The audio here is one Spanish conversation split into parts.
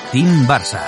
Team Barça.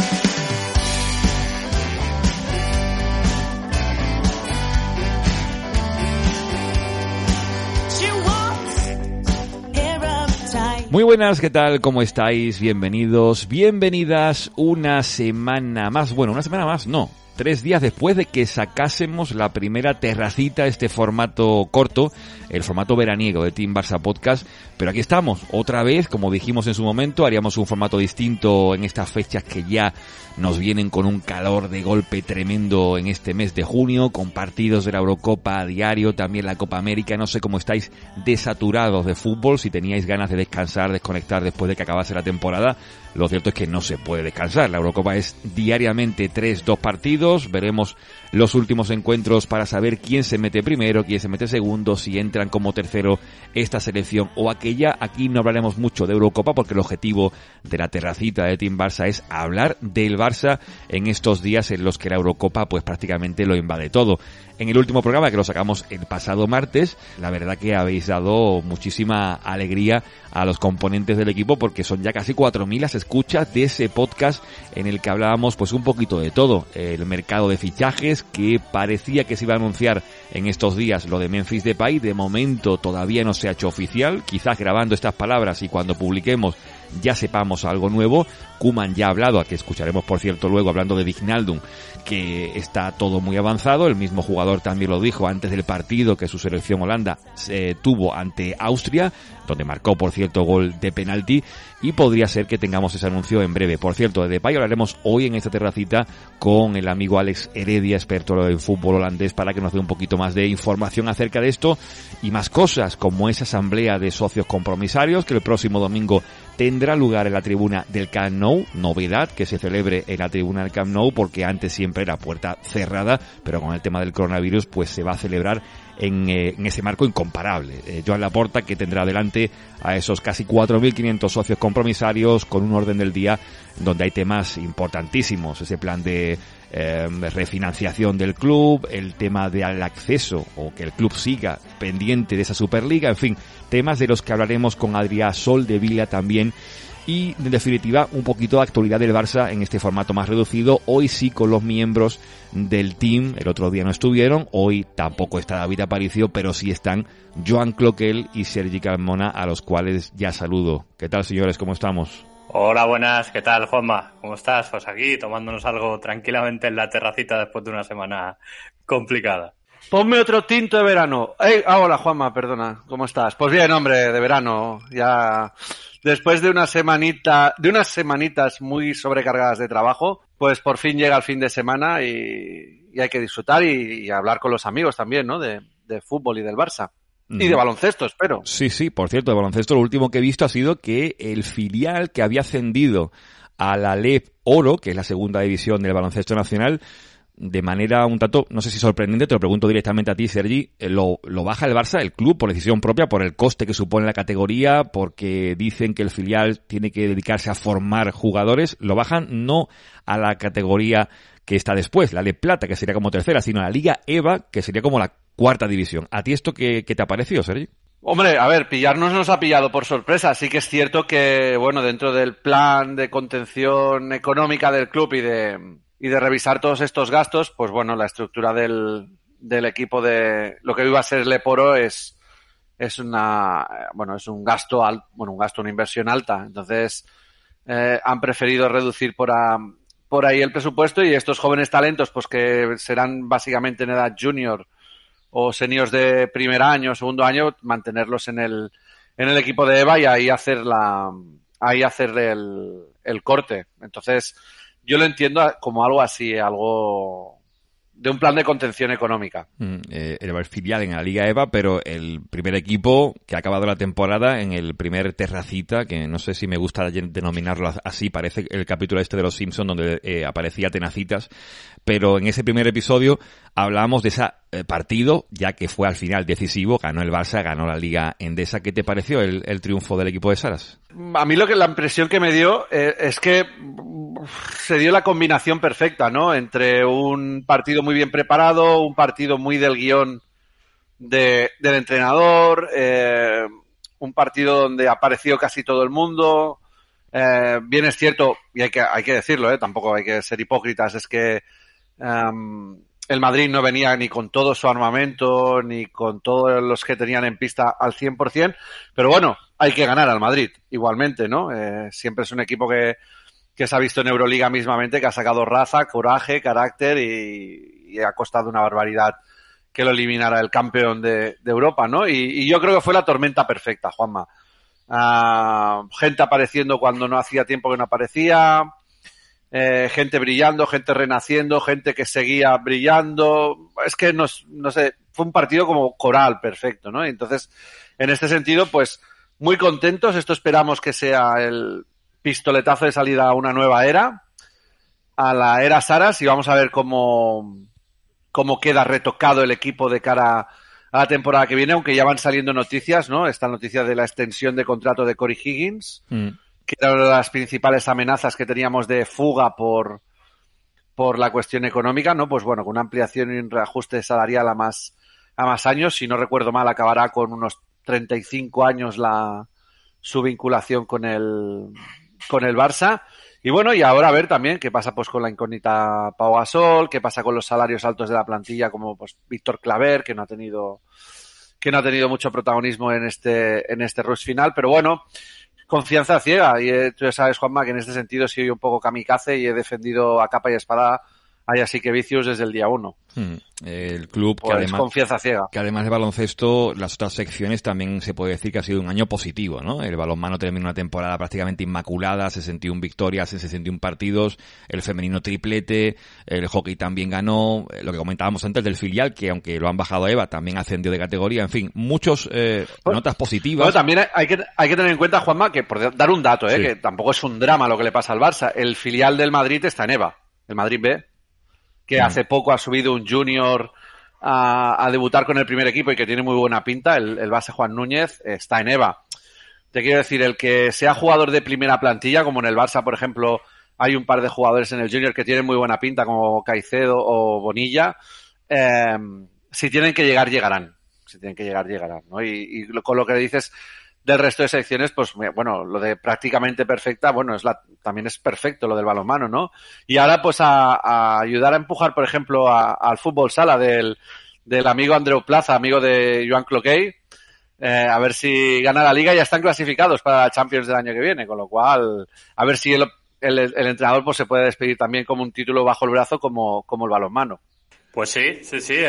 Muy buenas, ¿qué tal? ¿Cómo estáis? Bienvenidos, bienvenidas una semana más. Bueno, una semana más, no. 3 días después de que sacásemos la primera terracita, este formato corto, el formato veraniego de Team Barça Podcast. Pero aquí estamos, otra vez, como dijimos en su momento, haríamos un formato distinto en estas fechas que ya nos vienen con un calor de golpe tremendo en este mes de junio, con partidos de la Eurocopa a diario, también la Copa América. No sé cómo estáis desaturados de fútbol, si teníais ganas de descansar, desconectar después de que acabase la temporada. Lo cierto es que no se puede descansar. La Eurocopa es diariamente 3-2 partidos. Veremos los últimos encuentros para saber quién se mete primero, quién se mete segundo, si entran como tercero esta selección o aquella. Aquí no hablaremos mucho de Eurocopa porque el objetivo de la terracita de Team Barça es hablar del Barça en estos días en los que la Eurocopa pues prácticamente lo invade todo. En el último programa, que lo sacamos el pasado martes, la verdad que habéis dado muchísima alegría a los componentes del equipo porque son ya casi 4.000 las escuchas de ese podcast en el que hablábamos pues un poquito de todo. El mercado de fichajes, que parecía que se iba a anunciar en estos días lo de Memphis Depay. De momento todavía no se ha hecho oficial. Quizás grabando estas palabras y cuando publiquemos ya sepamos algo nuevo. Koeman ya ha hablado, a que escucharemos por cierto luego, hablando de Wijnaldum, que está todo muy avanzado. El mismo jugador también lo dijo antes del partido que su selección Holanda tuvo ante Austria, donde marcó por cierto gol de penalti, y podría ser que tengamos ese anuncio en breve. Por cierto, de Depay hablaremos hoy en esta terracita con el amigo Alex Heredia, experto en fútbol holandés, para que nos dé un poquito más de información acerca de esto y más cosas, como esa asamblea de socios compromisarios que el próximo domingo tendrá lugar en la tribuna del Camp Nou. Novedad que se celebre en la tribuna del Camp Nou, porque antes siempre era puerta cerrada, pero con el tema del coronavirus pues se va a celebrar en ese marco incomparable. Joan Laporta, que tendrá delante a esos casi 4.500 socios compromisarios con un orden del día donde hay temas importantísimos, ese plan de refinanciación del club, el tema del acceso o que el club siga pendiente de esa Superliga, en fin, temas de los que hablaremos con Adrià Soldevila también. Y, en definitiva, un poquito de actualidad del Barça en este formato más reducido. Hoy sí con los miembros del team. El otro día no estuvieron. Hoy tampoco está David Aparicio, pero sí están Joan Cloquel y Sergi Carmona, a los cuales ya saludo. ¿Qué tal, señores? ¿Cómo estamos? Hola, buenas. ¿Qué tal, Juanma? ¿Cómo estás? Pues aquí, tomándonos algo tranquilamente en la terracita después de una semana complicada. Ponme otro tinto de verano. Hola, Juanma, perdona. ¿Cómo estás? Pues bien, hombre, de verano. Ya después de unas semanitas muy sobrecargadas de trabajo, pues por fin llega el fin de semana y hay que disfrutar y hablar con los amigos también, ¿no? De fútbol y del Barça. Y de baloncesto, espero. Sí, por cierto, de baloncesto lo último que he visto ha sido que el filial que había ascendido a la LEP Oro, que es la segunda división del baloncesto nacional, de manera un tanto, no sé si sorprendente, te lo pregunto directamente a ti, Sergi, lo baja el Barça, el club, por decisión propia, por el coste que supone la categoría, porque dicen que el filial tiene que dedicarse a formar jugadores. Lo bajan no a la categoría que está después, la LEP Plata, que sería como tercera, sino a la Liga EVA, que sería como la cuarta división. ¿A ti esto qué te ha parecido, Sergi? Hombre, a ver, pillarnos nos ha pillado por sorpresa. Sí que es cierto que, bueno, dentro del plan de contención económica del club y de revisar todos estos gastos, pues bueno, la estructura del equipo de lo que iba a ser el Leporo es un gasto una inversión alta. Entonces, han preferido reducir por ahí el presupuesto, y estos jóvenes talentos, pues que serán básicamente en edad junior o seniors de primer año, segundo año, mantenerlos en el equipo de EVA y ahí hacerle el corte. Entonces, yo lo entiendo como algo así, algo de un plan de contención económica. El filial en la Liga EVA, pero el primer equipo que ha acabado la temporada en el primer terracita, que no sé si me gusta denominarlo así, parece el capítulo este de Los Simpsons donde aparecía Tenacitas, pero en ese primer episodio hablábamos de ese partido, ya que fue al final decisivo, ganó el Barça, ganó la Liga Endesa. ¿Qué te pareció el triunfo del equipo de Saras? A mí la impresión que me dio es que se dio la combinación perfecta, ¿no? Entre un partido muy bien preparado, un partido muy del guión del entrenador, un partido donde apareció casi todo el mundo, Bien es cierto, y hay que decirlo, tampoco hay que ser hipócritas, es que el Madrid no venía ni con todo su armamento, ni con todos los que tenían en pista al 100%, pero bueno, hay que ganar al Madrid, igualmente, ¿no? Siempre es un equipo que se ha visto en Euroliga mismamente, que ha sacado raza, coraje, carácter y ha costado una barbaridad que lo eliminara el campeón de Europa, ¿no? Y yo creo que fue la tormenta perfecta, Juanma. Gente apareciendo cuando no hacía tiempo que no aparecía, gente brillando, gente renaciendo, gente que seguía brillando. Es que no sé, fue un partido como coral perfecto, ¿no? Entonces, en este sentido, pues muy contentos. Esto esperamos que sea el pistoletazo de salida a una nueva era, a la era Saras, y vamos a ver cómo queda retocado el equipo de cara a la temporada que viene, aunque ya van saliendo noticias, ¿no? Esta noticia de la extensión de contrato de Corey Higgins, que era una de las principales amenazas que teníamos de fuga por la cuestión económica, ¿no? Pues bueno, con una ampliación y un reajuste salarial a más años, si no recuerdo mal, acabará con unos 35 años su vinculación con el Barça. Y bueno, y ahora a ver también qué pasa pues con la incógnita Pau Gasol, qué pasa con los salarios altos de la plantilla como pues Víctor Claver, que no ha tenido mucho protagonismo en este rush final, pero bueno, confianza ciega. Y tú ya sabes, Juanma, que en este sentido soy un poco kamikaze y he defendido a capa y espada a Jasikevičius desde el día 1. El club pues confianza ciega. Que además de baloncesto, las otras secciones también se puede decir que ha sido un año positivo, ¿no? El balonmano terminó una temporada prácticamente inmaculada, 61 victorias en 61 partidos, el femenino triplete, el hockey también ganó, lo que comentábamos antes del filial, que aunque lo han bajado a EVA, también ascendió de categoría, en fin, muchos notas positivas. Bueno, también hay que tener en cuenta, Juanma, que por dar un dato, sí, que tampoco es un drama lo que le pasa al Barça, el filial del Madrid está en EVA, el Madrid B, que hace poco ha subido un junior a debutar con el primer equipo y que tiene muy buena pinta, el base Juan Núñez, está en EVA. Te quiero decir, el que sea jugador de primera plantilla, como en el Barça, por ejemplo, hay un par de jugadores en el junior que tienen muy buena pinta, como Caicedo o Bonilla, si tienen que llegar, llegarán. Si tienen que llegar, llegarán, ¿no? Y con lo que dices del resto de secciones, pues bueno, lo de prácticamente perfecta, bueno, también es perfecto lo del balonmano, ¿no? Y ahora pues a ayudar a empujar, por ejemplo, al fútbol sala del amigo Andreu Plaza, amigo de Joan Cloquet, a ver si gana la liga. Ya están clasificados para la Champions del año que viene, con lo cual a ver si el entrenador pues se puede despedir también como un título bajo el brazo como el balonmano. Pues sí,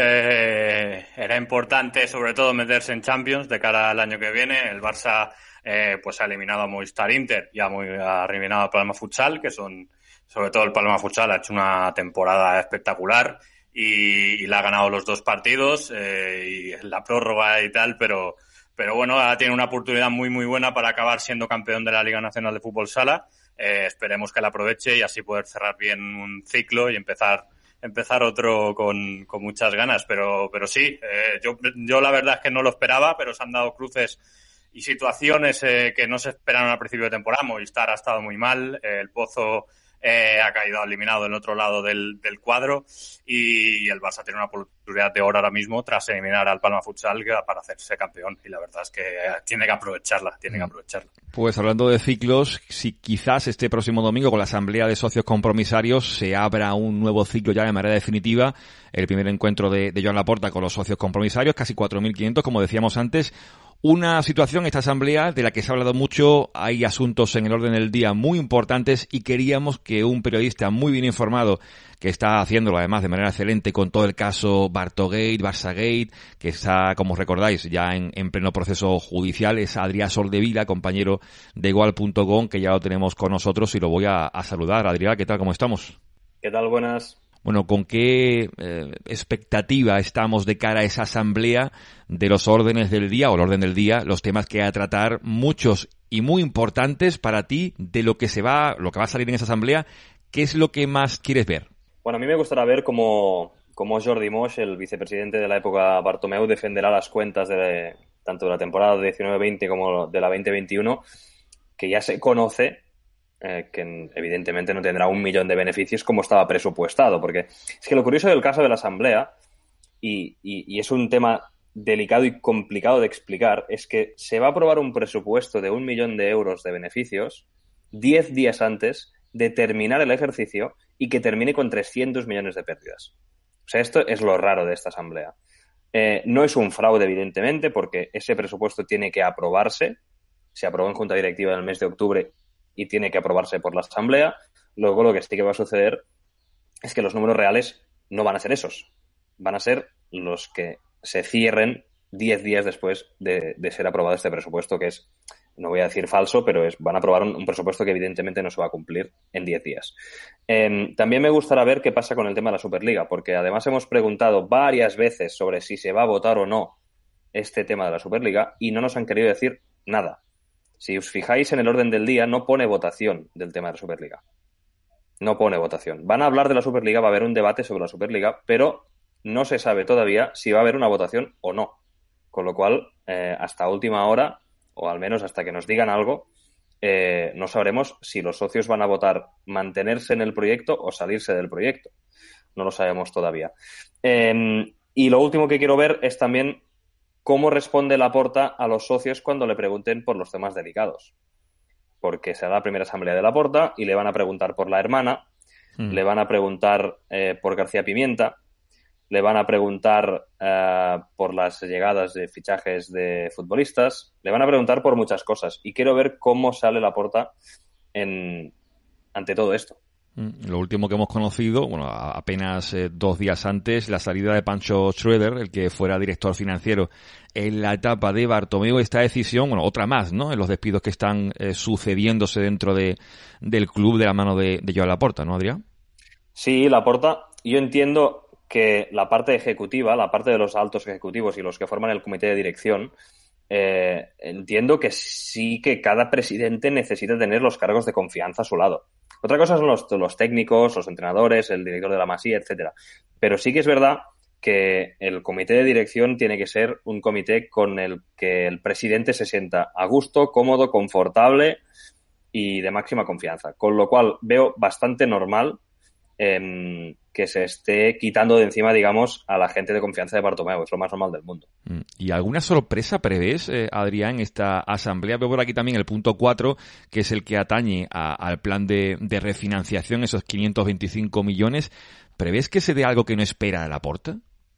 era importante sobre todo meterse en Champions de cara al año que viene. El Barça pues ha eliminado a Movistar Inter y ha eliminado a Palma Futsal, que sobre todo el Palma Futsal ha hecho una temporada espectacular y la ha ganado los 2 partidos y la prórroga y tal, pero bueno, ahora tiene una oportunidad muy muy buena para acabar siendo campeón de la Liga Nacional de Fútbol Sala. Esperemos que la aproveche y así poder cerrar bien un ciclo y empezar otro con muchas ganas, pero sí, yo la verdad es que no lo esperaba, pero se han dado cruces y situaciones que no se esperaron al principio de temporada. Movistar ha estado muy mal, el Pozo ha caído eliminado en el otro lado del cuadro y el Barça tiene una oportunidad de oro ahora mismo tras eliminar al Palma Futsal para hacerse campeón y la verdad es que tiene que aprovecharla. Pues hablando de ciclos, si quizás este próximo domingo con la asamblea de socios compromisarios se abra un nuevo ciclo ya de manera definitiva, el primer encuentro de Joan Laporta con los socios compromisarios, casi 4.500, como decíamos antes. Una situación, esta asamblea, de la que se ha hablado mucho, hay asuntos en el orden del día muy importantes y queríamos que un periodista muy bien informado, que está haciéndolo además de manera excelente con todo el caso Bartogate, Barçagate, que está, como recordáis, ya en pleno proceso judicial, es Adrià Soldevila, compañero de Igual.com, que ya lo tenemos con nosotros y lo voy a saludar. Adrià, ¿qué tal? ¿Cómo estamos? ¿Qué tal? Buenas. Bueno, ¿con qué expectativa estamos de cara a esa asamblea de los órdenes del día, o el orden del día, los temas que va a tratar, muchos y muy importantes para ti, de lo que va a salir en esa asamblea? ¿Qué es lo que más quieres ver? Bueno, a mí me gustará ver cómo Jordi Moix, el vicepresidente de la época Bartomeu, defenderá las cuentas tanto de la temporada 19-20 como de la 20-21, que ya se conoce que evidentemente no tendrá 1 millón de beneficios como estaba presupuestado, porque es que lo curioso del caso de la asamblea, y es un tema delicado y complicado de explicar, es que se va a aprobar un presupuesto de 1 millón de euros de beneficios 10 días antes de terminar el ejercicio y que termine con 300 millones de pérdidas. O sea, esto es lo raro de esta asamblea. No es un fraude, evidentemente, porque ese presupuesto tiene que aprobarse. Se aprobó en Junta Directiva en el mes de octubre y tiene que aprobarse por la asamblea. Luego lo que sí que va a suceder es que los números reales no van a ser esos. Van a ser los que se cierren 10 días después de ser aprobado este presupuesto, que es, no voy a decir falso, pero van a aprobar un presupuesto que evidentemente no se va a cumplir en 10 días. También me gustará ver qué pasa con el tema de la Superliga, porque además hemos preguntado varias veces sobre si se va a votar o no este tema de la Superliga y no nos han querido decir nada. Si os fijáis en el orden del día, no pone votación del tema de la Superliga. No pone votación. Van a hablar de la Superliga, va a haber un debate sobre la Superliga, pero no se sabe todavía si va a haber una votación o no. Con lo cual, hasta última hora, o al menos hasta que nos digan algo, no sabremos si los socios van a votar mantenerse en el proyecto o salirse del proyecto. No lo sabemos todavía. Y lo último que quiero ver es también cómo responde Laporta a los socios cuando le pregunten por los temas delicados. Porque será la primera asamblea de Laporta y le van a preguntar por la hermana, le van a preguntar por García Pimienta, le van a preguntar por las llegadas de fichajes de futbolistas, le van a preguntar por muchas cosas. Y quiero ver cómo sale Laporta ante todo esto. Lo último que hemos conocido, bueno, apenas 2 días antes, la salida de Pancho Schroeder, el que fuera director financiero en la etapa de Bartomeu. Esta decisión, bueno, otra más, ¿no?, en los despidos que están sucediéndose dentro del club de la mano de Joan Laporta, ¿no, Adrián? Sí, Laporta, yo entiendo que la parte ejecutiva, la parte de los altos ejecutivos y los que forman el comité de dirección, entiendo que sí que cada presidente necesita tener los cargos de confianza a su lado. Otra cosa son los técnicos, los entrenadores, el director de la Masía, etcétera. Pero sí que es verdad que el comité de dirección tiene que ser un comité con el que el presidente se sienta a gusto, cómodo, confortable y de máxima confianza. Con lo cual veo bastante normal que se esté quitando de encima, digamos, a la gente de confianza de Bartomeu. Es lo más normal del mundo. ¿Y alguna sorpresa prevés, Adrián, en esta asamblea? Veo por aquí también el punto 4, que es el que atañe al plan de refinanciación, esos 525 millones. ¿Prevés que se dé algo que no espera Laporta?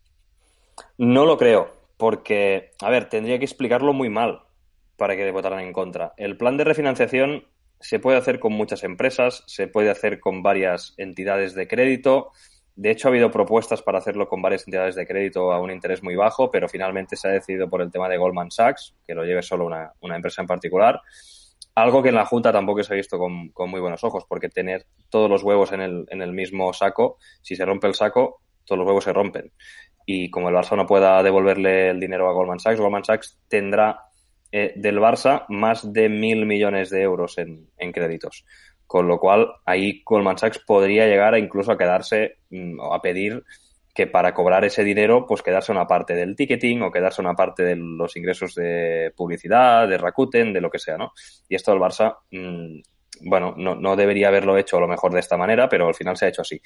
No lo creo, porque, a ver, tendría que explicarlo muy mal para que votaran en contra. El plan de refinanciación se puede hacer con muchas empresas, se puede hacer con varias entidades de crédito. De hecho, ha habido propuestas para hacerlo con varias entidades de crédito a un interés muy bajo, pero finalmente se ha decidido por el tema de Goldman Sachs, que lo lleve solo una empresa en particular. Algo que en la Junta tampoco se ha visto con muy buenos ojos, porque tener todos los huevos en el mismo saco, si se rompe el saco, todos los huevos se rompen. Y como el Barça no pueda devolverle el dinero a Goldman Sachs tendrá del Barça más de 1.000 millones de euros en créditos. Con lo cual, ahí Goldman Sachs podría llegar incluso a quedarse o a pedir que para cobrar ese dinero, pues quedarse una parte del ticketing o quedarse una parte de los ingresos de publicidad, de Rakuten, de lo que sea, ¿no? Y esto el Barça, bueno, no debería haberlo hecho a lo mejor de esta manera, pero al final se ha hecho así.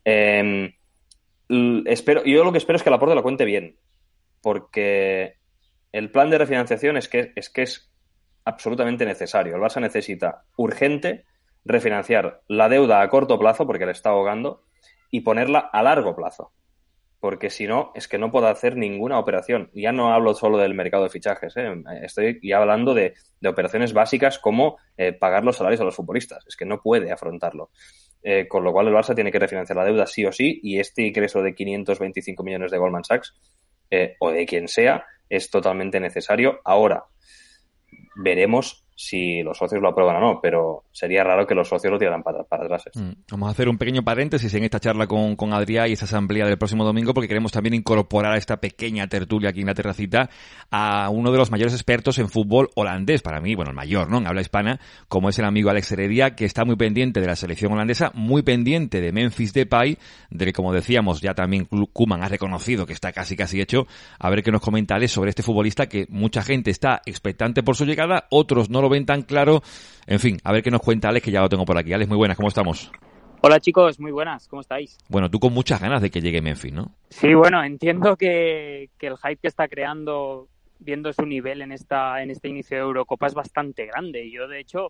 Yo lo que espero es que Laporta lo cuente bien, porque el plan de refinanciación es que es absolutamente necesario. El Barça necesita urgente refinanciar la deuda a corto plazo, porque le está ahogando, y ponerla a largo plazo. Porque si no, es que no puede hacer ninguna operación. Ya no hablo solo del mercado de fichajes, estoy ya hablando de operaciones básicas como pagar los salarios a los futbolistas. Es que no puede afrontarlo. Con lo cual el Barça tiene que refinanciar la deuda sí o sí, y este ingreso de 525 millones de Goldman Sachs, o de quien sea, es totalmente necesario. Ahora, veremos si los socios lo aprueban o no, pero sería raro que los socios lo tiraran para atrás. Vamos a hacer un pequeño paréntesis en esta charla con Adrián y esta asamblea del próximo domingo, porque queremos también incorporar a esta pequeña tertulia aquí en la terracita a uno de los mayores expertos en fútbol holandés, para mí, bueno, el mayor, ¿no?, en habla hispana, como es el amigo Alex Heredia, que está muy pendiente de la selección holandesa, muy pendiente de Memphis Depay, del que, como decíamos, ya también Koeman ha reconocido que está casi hecho. A ver qué nos comenta Alex sobre este futbolista, que mucha gente está expectante por su llegada, otros no lo ven tan claro. En fin, a ver qué nos cuenta Alex, que ya lo tengo por aquí. Alex, muy buenas, ¿cómo estamos? Hola chicos, muy buenas, ¿cómo estáis? Bueno, tú con muchas ganas de que llegue Memphis, ¿no? Sí, bueno, entiendo que el hype que está creando, viendo su nivel en este inicio de Eurocopa, es bastante grande. Yo, de hecho,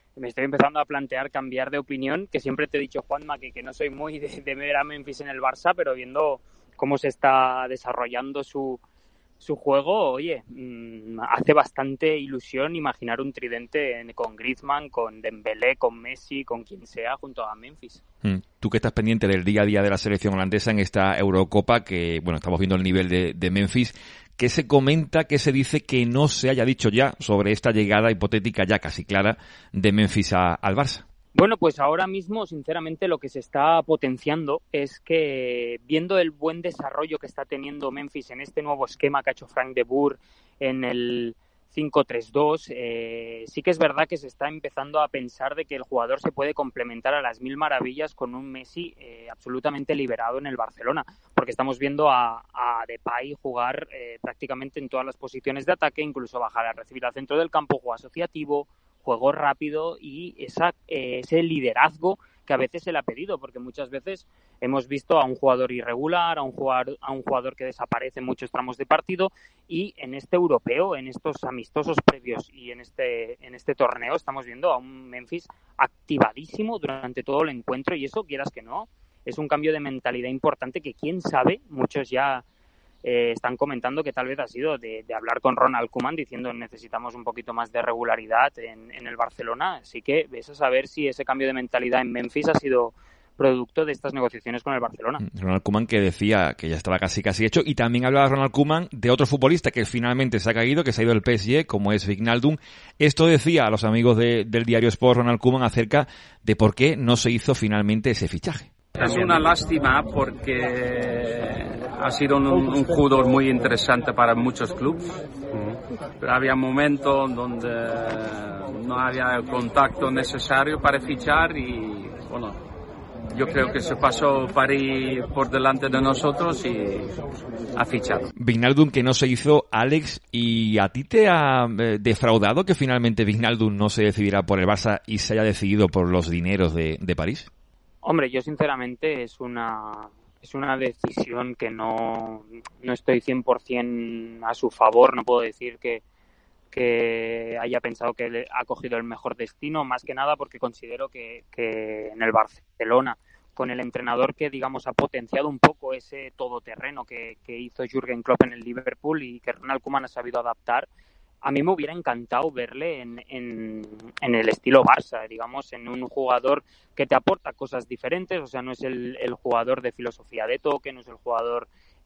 me estoy empezando a plantear cambiar de opinión, que siempre te he dicho, Juanma, que no soy muy de ver a Memphis en el Barça, pero viendo cómo se está desarrollando su juego, oye, hace bastante ilusión imaginar un tridente con Griezmann, con Dembélé, con Messi, con quien sea, junto a Memphis. Tú que estás pendiente del día a día de la selección holandesa en esta Eurocopa, que bueno, estamos viendo el nivel de Memphis, ¿qué se comenta, qué se dice que no se haya dicho ya sobre esta llegada hipotética ya casi clara de Memphis al Barça? Bueno, pues ahora mismo, sinceramente, lo que se está potenciando es que, viendo el buen desarrollo que está teniendo Memphis en este nuevo esquema que ha hecho Frank de Boer en el 5-3-2, sí que es verdad que se está empezando a pensar de que el jugador se puede complementar a las mil maravillas con un Messi absolutamente liberado en el Barcelona, porque estamos viendo a Depay jugar prácticamente en todas las posiciones de ataque, incluso bajar a recibir al centro del campo, juego asociativo, juego rápido y ese liderazgo que a veces se le ha pedido, porque muchas veces hemos visto a un jugador irregular, a un jugador que desaparece en muchos tramos de partido, y en este europeo, en estos amistosos previos y en este torneo estamos viendo a un Memphis activadísimo durante todo el encuentro, y eso, quieras que no, es un cambio de mentalidad importante que, quién sabe, muchos ya están comentando que tal vez ha sido de hablar con Ronald Koeman diciendo necesitamos un poquito más de regularidad en el Barcelona, así que ves a saber si ese cambio de mentalidad en Memphis ha sido producto de estas negociaciones con el Barcelona. Ronald Koeman, que decía que ya estaba casi hecho, y también hablaba Ronald Koeman de otro futbolista que finalmente se ha caído, que se ha ido del PSG, como es Wijnaldum. Esto decía a los amigos del diario Sport Ronald Koeman acerca de por qué no se hizo finalmente ese fichaje. Es una lástima porque ha sido un jugador muy interesante para muchos clubes, pero había momentos donde no había el contacto necesario para fichar y bueno, yo creo que se pasó París por delante de nosotros y ha fichado. Wijnaldum, que no se hizo, Alex, ¿y a ti te ha defraudado que finalmente Wijnaldum no se decidiera por el Barça y se haya decidido por los dineros de París? Hombre, yo sinceramente es una decisión que no estoy 100% a su favor. No puedo decir que haya pensado que ha cogido el mejor destino, más que nada porque considero que en el Barcelona, con el entrenador que, digamos, ha potenciado un poco ese todoterreno que hizo Jürgen Klopp en el Liverpool y que Ronald Koeman ha sabido adaptar, a mí me hubiera encantado verle en el estilo Barça, digamos, en un jugador que te aporta cosas diferentes, o sea, no es el jugador de filosofía de toque, no es el jugador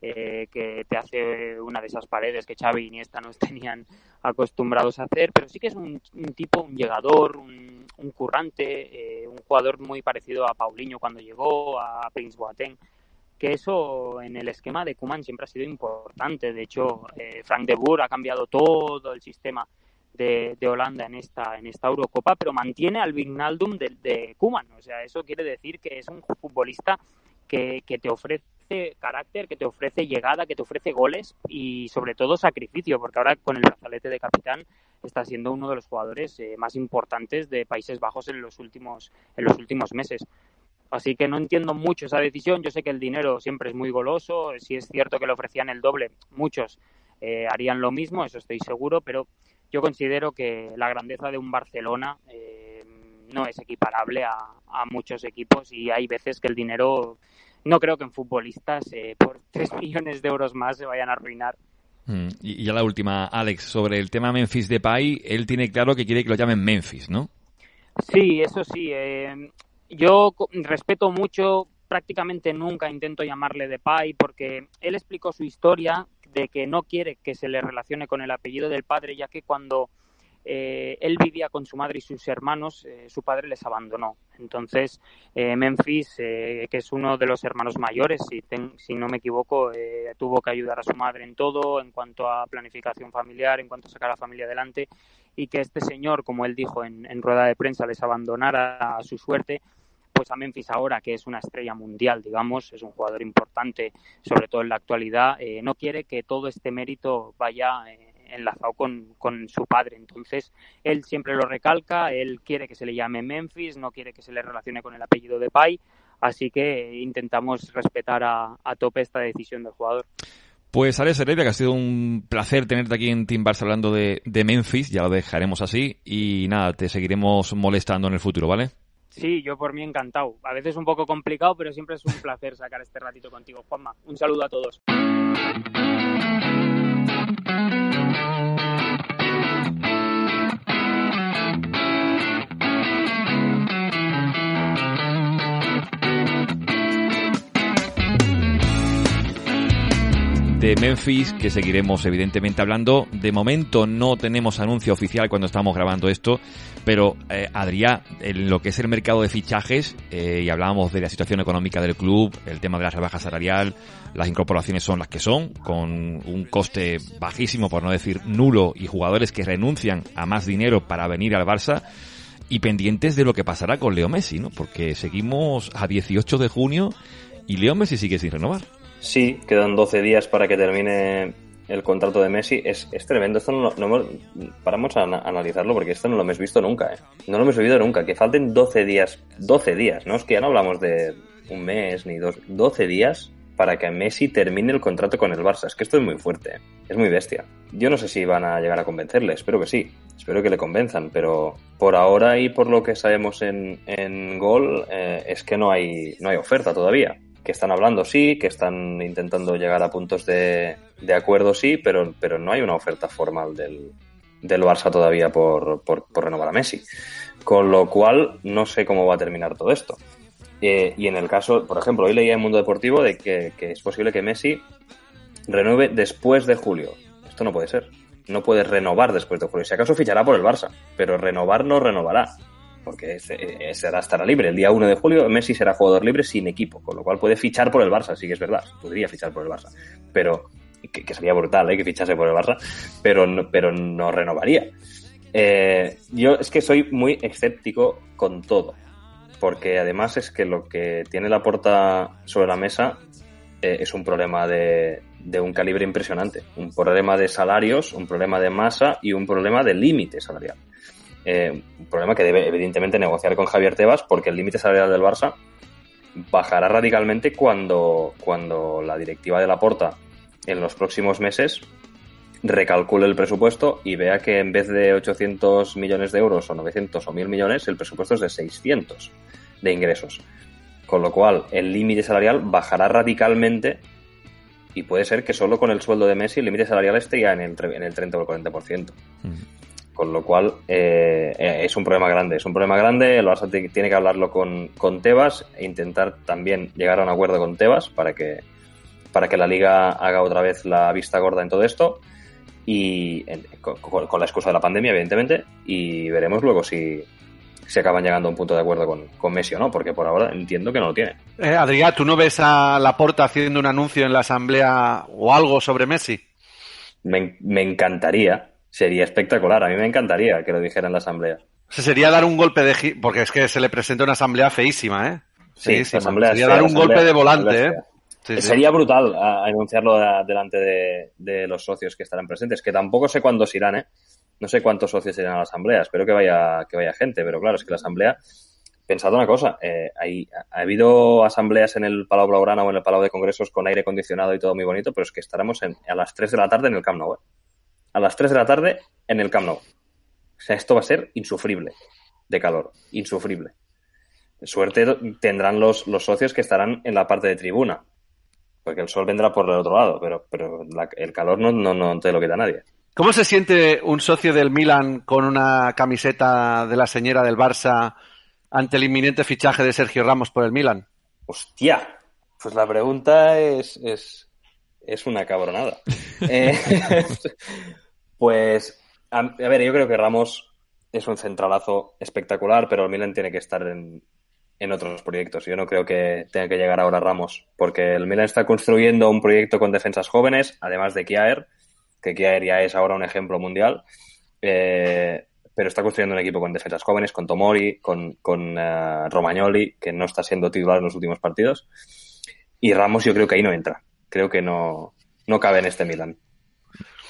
que te hace una de esas paredes que Xavi y Iniesta nos tenían acostumbrados a hacer, pero sí que es un tipo, un llegador, un currante, un jugador muy parecido a Paulinho cuando llegó, a Prince Boateng, que eso en el esquema de Koeman siempre ha sido importante. De hecho, Frank de Boer ha cambiado todo el sistema de Holanda en esta Eurocopa, pero mantiene al Wijnaldum de Koeman. O sea, eso quiere decir que es un futbolista que te ofrece carácter, que te ofrece llegada, que te ofrece goles y sobre todo sacrificio, porque ahora con el brazalete de capitán está siendo uno de los jugadores más importantes de Países Bajos en los últimos meses. Así que no entiendo mucho esa decisión. Yo sé que el dinero siempre es muy goloso. Si es cierto que le ofrecían el doble, muchos harían lo mismo, eso estoy seguro, pero yo considero que la grandeza de un Barcelona no es equiparable a muchos equipos y hay veces que el dinero, no creo que en futbolistas por 3 millones de euros más se vayan a arruinar. Y ya la última, Alex, sobre el tema Memphis Depay, él tiene claro que quiere que lo llamen Memphis, ¿no? Sí, eso sí. Yo respeto mucho, prácticamente nunca intento llamarle Depay porque él explicó su historia de que no quiere que se le relacione con el apellido del padre, ya que cuando él vivía con su madre y sus hermanos, su padre les abandonó. Entonces, Memphis, que es uno de los hermanos mayores, si no me equivoco, tuvo que ayudar a su madre en todo, en cuanto a planificación familiar, en cuanto a sacar a la familia adelante, y que este señor, como él dijo en rueda de prensa, les abandonara a su suerte. Pues a Memphis ahora, que es una estrella mundial, digamos, es un jugador importante, sobre todo en la actualidad, no quiere que todo este mérito vaya enlazado con su padre. Entonces, él siempre lo recalca, él quiere que se le llame Memphis, no quiere que se le relacione con el apellido Depay, así que intentamos respetar a tope esta decisión del jugador. Pues Alex Heredia, que ha sido un placer tenerte aquí en Team Barça hablando de Memphis, ya lo dejaremos así y nada, te seguiremos molestando en el futuro, ¿vale? Sí, yo por mí encantado. A veces un poco complicado, pero siempre es un placer sacar este ratito contigo, Juanma. Un saludo a todos. De Memphis, que seguiremos evidentemente hablando. De momento no tenemos anuncio oficial cuando estamos grabando esto, pero Adrià, en lo que es el mercado de fichajes, y hablábamos de la situación económica del club, el tema de la rebaja salarial, las incorporaciones son las que son, con un coste bajísimo, por no decir nulo, y jugadores que renuncian a más dinero para venir al Barça, y pendientes de lo que pasará con Leo Messi, ¿no? Porque seguimos a 18 de junio y Leo Messi sigue sin renovar. Sí, quedan 12 días para que termine el contrato de Messi. Es tremendo. Esto no hemos, paramos a analizarlo porque esto no lo hemos visto nunca. No lo hemos vivido nunca. Que falten 12 días. 12 días, ¿no? Es que ya no hablamos de un mes ni dos. 12 días para que Messi termine el contrato con el Barça. Es que esto es muy fuerte. Es muy bestia. Yo no sé si van a llegar a convencerle. Espero que sí. Espero que le convenzan. Pero por ahora y por lo que sabemos en Gol, es que no hay oferta todavía. Que están hablando, sí, que están intentando llegar a puntos de acuerdo, sí, pero no hay una oferta formal del Barça todavía por renovar a Messi. Con lo cual, no sé cómo va a terminar todo esto. Y en el caso, por ejemplo, hoy leía en Mundo Deportivo de que es posible que Messi renueve después de julio. Esto no puede ser. No puede renovar después de julio. Si acaso fichará por el Barça, pero renovar no renovará. Porque estará libre. El día 1 de julio Messi será jugador libre sin equipo, con lo cual puede fichar por el Barça, sí que es verdad, podría fichar por el Barça, pero que sería brutal, que fichase por el Barça, pero no renovaría. Yo es que soy muy escéptico con todo, porque además es que lo que tiene Laporta sobre la mesa es un problema de un calibre impresionante, un problema de salarios, un problema de masa y un problema de límite salarial. Un problema que debe evidentemente negociar con Javier Tebas, porque el límite salarial del Barça bajará radicalmente cuando la directiva de Laporta en los próximos meses recalcule el presupuesto y vea que en vez de 800 millones de euros o 900 o 1.000 millones, el presupuesto es de 600 de ingresos. Con lo cual, el límite salarial bajará radicalmente y puede ser que solo con el sueldo de Messi el límite salarial esté ya en el 30 o el 40%. Con lo cual, es un problema grande. Es un problema grande. El Barça tiene que hablarlo con Tebas e intentar también llegar a un acuerdo con Tebas para que la Liga haga otra vez la vista gorda en todo esto y con la excusa de la pandemia, evidentemente, y veremos luego si acaban llegando a un punto de acuerdo con Messi o no, porque por ahora entiendo que no lo tiene. Adrià, ¿tú no ves a Laporta haciendo un anuncio en la asamblea o algo sobre Messi? Me encantaría. Sería espectacular. A mí me encantaría que lo dijera en la asamblea. O sea, sería dar un golpe de... Porque es que se le presenta una asamblea feísima, ¿eh? Sí, la asamblea sería dar un golpe de volante, ¿eh? Sí. Sería brutal anunciarlo delante de los socios que estarán presentes, que tampoco sé cuántos irán, ¿eh? No sé cuántos socios irán a la asamblea. Espero que vaya gente, pero claro, es que la asamblea... Pensad una cosa, ha habido asambleas en el Palau Blaugrana o en el Palau de Congresos con aire acondicionado y todo muy bonito, pero es que estaremos a las 3 de la tarde en el Camp Nou, ¿eh? A las 3 de la tarde en el Camp Nou. O sea, esto va a ser insufrible de calor. Insufrible. Suerte tendrán los socios que estarán en la parte de tribuna. Porque el sol vendrá por el otro lado. Pero el calor no te lo quita nadie. ¿Cómo se siente un socio del Milan con una camiseta de la señora del Barça ante el inminente fichaje de Sergio Ramos por el Milan? ¡Hostia! Pues la pregunta es una cabronada. Pues, a ver, yo creo que Ramos es un centralazo espectacular, pero el Milan tiene que estar en otros proyectos. Yo no creo que tenga que llegar ahora Ramos, porque el Milan está construyendo un proyecto con defensas jóvenes, además de Kjaer, que Kjaer ya es ahora un ejemplo mundial, pero está construyendo un equipo con defensas jóvenes, con Tomori, con Romagnoli, que no está siendo titular en los últimos partidos, y Ramos yo creo que ahí no entra. Creo que no cabe en este Milan.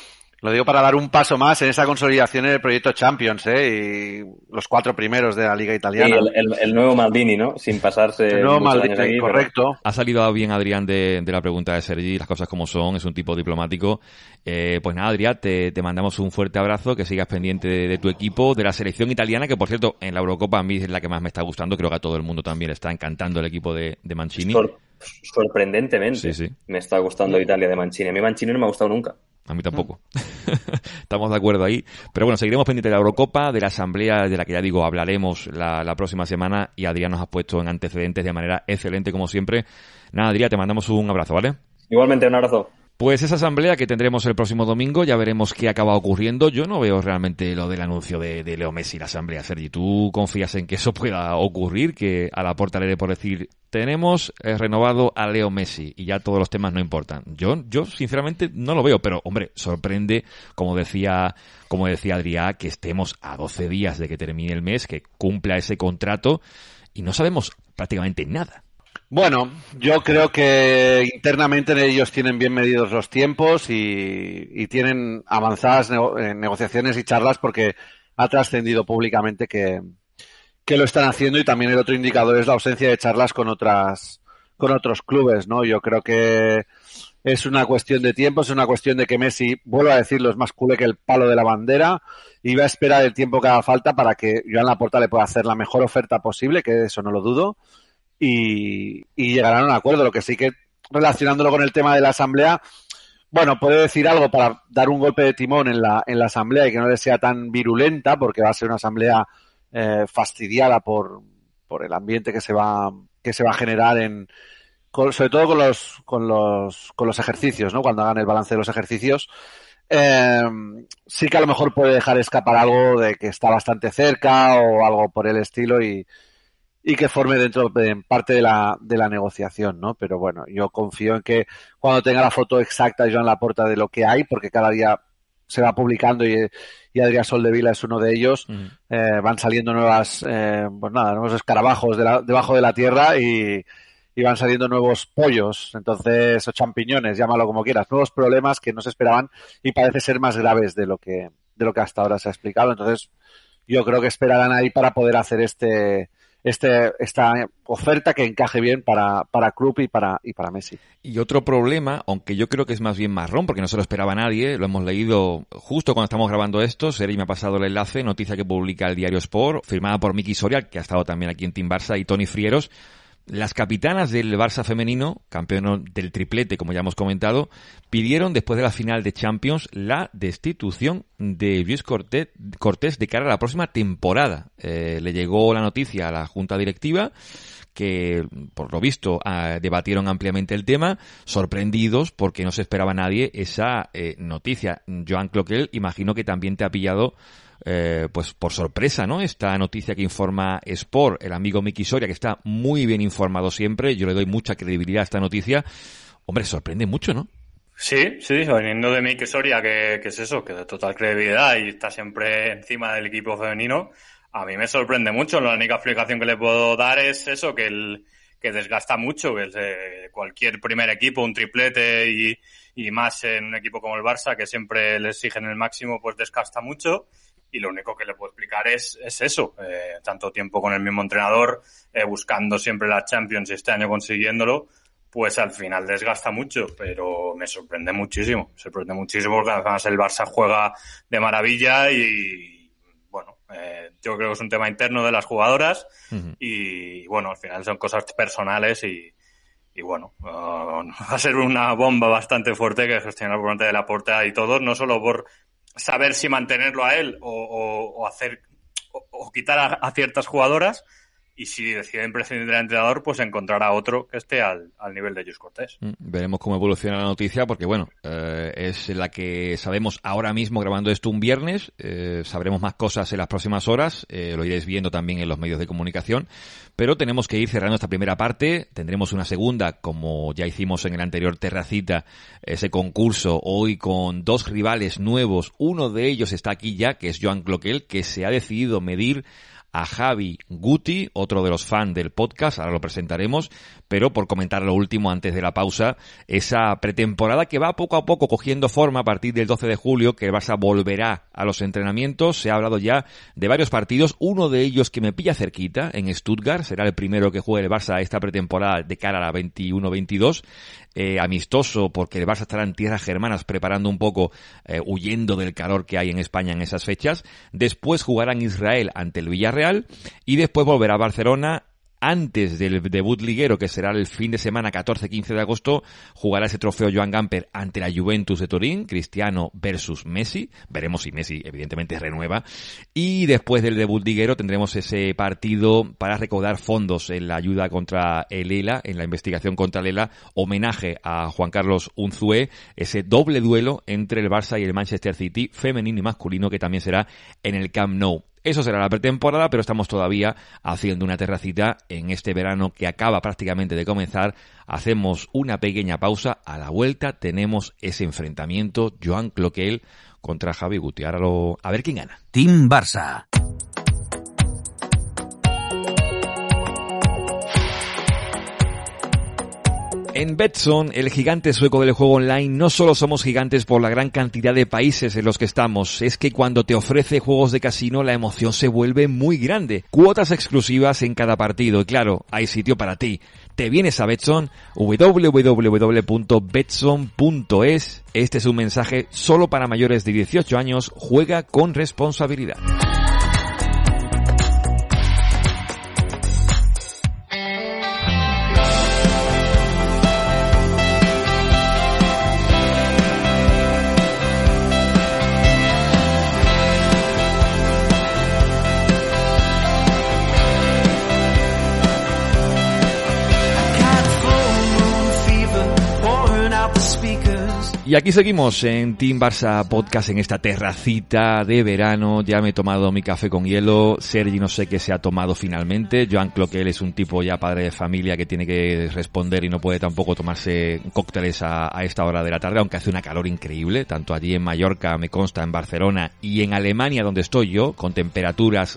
Lo digo para dar un paso más en esa consolidación en el proyecto Champions, y los 4 primeros de la Liga Italiana. Sí, el nuevo Maldini, ¿no? Sin pasarse el nuevo muchos Maldini, años aquí, correcto. Pero... Ha salido bien Adrián de la pregunta de Sergi, las cosas como son, es un tipo diplomático. Pues nada, Adrián, te mandamos un fuerte abrazo, que sigas pendiente de tu equipo, de la selección italiana, que por cierto, en la Eurocopa a mí es la que más me está gustando, creo que a todo el mundo también le está encantando el equipo de Mancini. Sorprendentemente Sí. me está gustando Italia de Mancini. A mí Mancini no me ha gustado nunca. A mí tampoco. Estamos de acuerdo ahí. Pero bueno, seguiremos pendientes de la Eurocopa, de la asamblea, de la que ya digo, hablaremos la próxima semana, y Adrián nos ha puesto en antecedentes de manera excelente, como siempre. Nada, Adrián, te mandamos un abrazo, ¿vale? Igualmente, un abrazo. Pues esa asamblea que tendremos el próximo domingo, ya veremos qué acaba ocurriendo. Yo no veo realmente lo del anuncio de Leo Messi, la asamblea. Sergi, ¿tú confías en que eso pueda ocurrir? Que a Laporta le dé por decir, tenemos renovado a Leo Messi y ya todos los temas no importan. Yo sinceramente no lo veo, pero hombre, sorprende, como decía Adrián, que estemos a 12 días de que termine el mes, que cumpla ese contrato y no sabemos prácticamente nada. Bueno, yo creo que internamente ellos tienen bien medidos los tiempos y tienen avanzadas negociaciones y charlas, porque ha trascendido públicamente que lo están haciendo, y también el otro indicador es la ausencia de charlas con otros clubes, ¿no? Yo creo que es una cuestión de tiempo, es una cuestión de que Messi, vuelvo a decirlo, es más culé que el palo de la bandera, y va a esperar el tiempo que haga falta para que Joan Laporta le pueda hacer la mejor oferta posible, que eso no lo dudo. Y llegarán a un acuerdo. Lo que sí que, relacionándolo con el tema de la asamblea, bueno, puede decir algo para dar un golpe de timón en la asamblea y que no le sea tan virulenta, porque va a ser una asamblea fastidiada por el ambiente que se va a generar sobre todo con los ejercicios, ¿no? Cuando hagan el balance de los ejercicios. Sí que a lo mejor puede dejar escapar algo de que está bastante cerca o algo por el estilo, y que forme dentro de parte de la negociación, ¿no? Pero bueno, yo confío en que cuando tenga la foto exacta Joan Laporta de lo que hay, porque cada día se va publicando y Adrià Soldevila es uno de ellos, van saliendo nuevos escarabajos debajo de la tierra y van saliendo nuevos pollos, entonces, o champiñones, llámalo como quieras, nuevos problemas que no se esperaban y parece ser más graves de lo que hasta ahora se ha explicado. Entonces, yo creo que esperarán ahí para poder hacer esta oferta que encaje bien para club y para Messi. Y otro problema, aunque yo creo que es más bien marrón, porque no se lo esperaba nadie, lo hemos leído justo cuando estamos grabando esto, Sergi me ha pasado el enlace, noticia que publica el diario Sport, firmada por Miki Soria, que ha estado también aquí en Team Barça, y Toni Frieros. Las capitanas del Barça femenino, campeón del triplete, como ya hemos comentado, pidieron después de la final de Champions la destitución de Lluís Cortés de cara a la próxima temporada. Le llegó la noticia a la junta directiva, que por lo visto debatieron ampliamente el tema, sorprendidos porque no se esperaba a nadie esa noticia. Joan Cloquel, imagino que también te ha pillado pues por sorpresa, ¿no? Esta noticia que informa Sport, el amigo Miki Soria, que está muy bien informado siempre, yo le doy mucha credibilidad a esta noticia. Hombre, sorprende mucho, ¿no? Sí, viniendo de Miki Soria, que es eso, que de total credibilidad y está siempre encima del equipo femenino, a mí me sorprende mucho. La única explicación que le puedo dar es eso, que desgasta mucho, que cualquier primer equipo, un triplete y más en un equipo como el Barça, que siempre le exigen el máximo, pues desgasta mucho. Y lo único que le puedo explicar es eso, tanto tiempo con el mismo entrenador, buscando siempre la Champions y este año consiguiéndolo, pues al final desgasta mucho, pero me sorprende muchísimo porque además el Barça juega de maravilla y bueno, yo creo que es un tema interno de las jugadoras y bueno, al final son cosas personales y bueno, va a ser una bomba bastante fuerte que gestionar por parte de Laporta y todos, no solo por saber si mantenerlo a él o hacer o quitar a ciertas jugadoras, y si deciden prescindir del entrenador, pues encontrar a otro que esté al nivel de Lluís Cortés. Veremos cómo evoluciona la noticia, porque bueno, es la que sabemos ahora mismo grabando esto un viernes, sabremos más cosas en las próximas horas, lo iréis viendo también en los medios de comunicación, pero tenemos que ir cerrando esta primera parte, tendremos una segunda, como ya hicimos en el anterior Terracita, ese concurso, hoy con dos rivales nuevos, uno de ellos está aquí ya, que es Joan Cloquel, que se ha decidido medir a Javi Guti, otro de los fans del podcast, ahora lo presentaremos, pero por comentar lo último antes de la pausa, esa pretemporada que va poco a poco cogiendo forma a partir del 12 de julio, que el Barça volverá a los entrenamientos. Se ha hablado ya de varios partidos, uno de ellos que me pilla cerquita, en Stuttgart, será el primero que juegue el Barça esta pretemporada de cara a la 21-22, amistoso, porque el Barça estará en tierras germanas preparando un poco, huyendo del calor que hay en España en esas fechas. Después jugará en Israel ante el Villarreal y después volverá a Barcelona. Antes del debut liguero, que será el fin de semana 14-15 de agosto, jugará ese trofeo Joan Gamper ante la Juventus de Turín, Cristiano versus Messi. Veremos si Messi, evidentemente, renueva. Y después del debut liguero tendremos ese partido para recaudar fondos en la ayuda contra el ELA, en la investigación contra el ELA, homenaje a Juan Carlos Unzué, ese doble duelo entre el Barça y el Manchester City, femenino y masculino, que también será en el Camp Nou. Eso será la pretemporada, pero estamos todavía haciendo una terracita en este verano que acaba prácticamente de comenzar. Hacemos una pequeña pausa. A la vuelta tenemos ese enfrentamiento Joan Cloquel contra Javi Guti. Ahora a ver quién gana. Team Barça. En Betsson, el gigante sueco del juego online, no solo somos gigantes por la gran cantidad de países en los que estamos, es que cuando te ofrece juegos de casino la emoción se vuelve muy grande. Cuotas exclusivas en cada partido y claro, hay sitio para ti. Te vienes a Betsson, www.betsson.es. Este es un mensaje solo para mayores de 18 años, juega con responsabilidad. Y aquí seguimos en Team Barça Podcast, en esta terracita de verano. Ya me he tomado mi café con hielo. Sergi no sé qué se ha tomado finalmente. Joan Cloquel es un tipo ya padre de familia que tiene que responder y no puede tampoco tomarse cócteles a esta hora de la tarde, aunque hace una calor increíble, tanto allí en Mallorca, me consta, en Barcelona y en Alemania, donde estoy yo, con temperaturas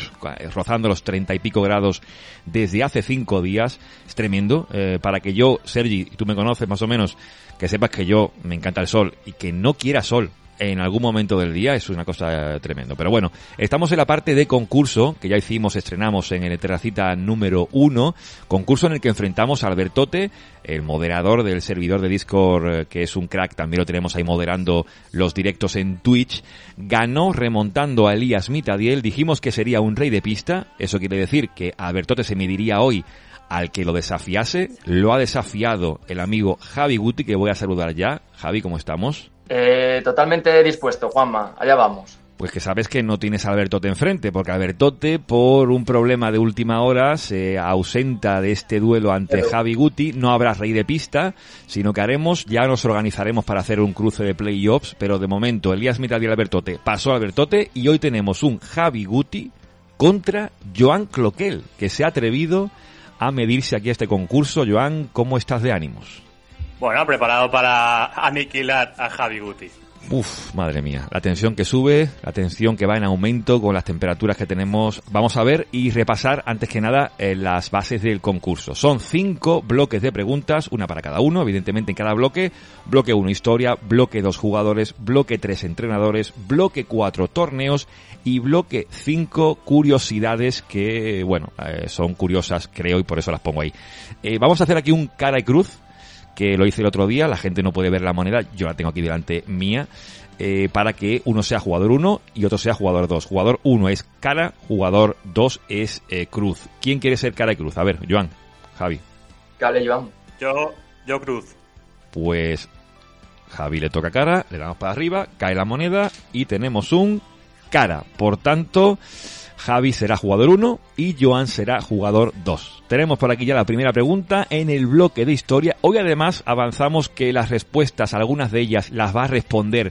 rozando los 30 y pico grados desde hace 5 días. Es tremendo. Para que yo, Sergi, tú me conoces más o menos, que sepas que yo me encanta el sol y que no quiera sol en algún momento del día es una cosa tremendo. Pero bueno, estamos en la parte de concurso que ya estrenamos en el Terracita número 1, concurso en el que enfrentamos a Albertote, el moderador del servidor de Discord, que es un crack, también lo tenemos ahí moderando los directos en Twitch. Ganó remontando a Elías Mitadiel, dijimos que sería un rey de pista, eso quiere decir que Albertote se mediría hoy al que lo desafiase. Lo ha desafiado el amigo Javi Guti, que voy a saludar ya. Javi, ¿cómo estamos? Totalmente dispuesto, Juanma, allá vamos. Pues que sabes que no tienes a Albertote enfrente, porque Albertote, por un problema de última hora, se ausenta de este duelo ante Javi Guti. No habrá rey de pista, sino que ya nos organizaremos para hacer un cruce de playoffs, pero de momento Elías Mitad y Albertote pasó a Albertote y hoy tenemos un Javi Guti contra Joan Cloquel, que se ha atrevido a medirse aquí a este concurso. Joan, ¿cómo estás de ánimos? Bueno, preparado para aniquilar a Javi Guti. Uf, madre mía, la tensión que sube, la tensión que va en aumento con las temperaturas que tenemos. Vamos a ver y repasar antes que nada las bases del concurso. Son 5 bloques de preguntas, una para cada uno, evidentemente en cada bloque. Bloque 1, historia, bloque 2, jugadores, bloque 3, entrenadores, bloque 4, torneos y bloque 5, curiosidades que, bueno, son curiosas, creo, y por eso las pongo ahí. Vamos a hacer aquí un cara y cruz, que lo hice el otro día, la gente no puede ver la moneda, yo la tengo aquí delante mía, para que uno sea jugador 1 y otro sea jugador 2. Jugador 1 es cara, jugador 2 es cruz. ¿Quién quiere ser cara y cruz? A ver, Joan, Javi. Dale, Joan. Yo cruz. Pues Javi le toca cara, le damos para arriba, cae la moneda y tenemos un cara. Por tanto, Javi será jugador 1 y Joan será jugador 2. Tenemos por aquí ya la primera pregunta en el bloque de historia. Hoy además avanzamos que las respuestas, algunas de ellas las va a responder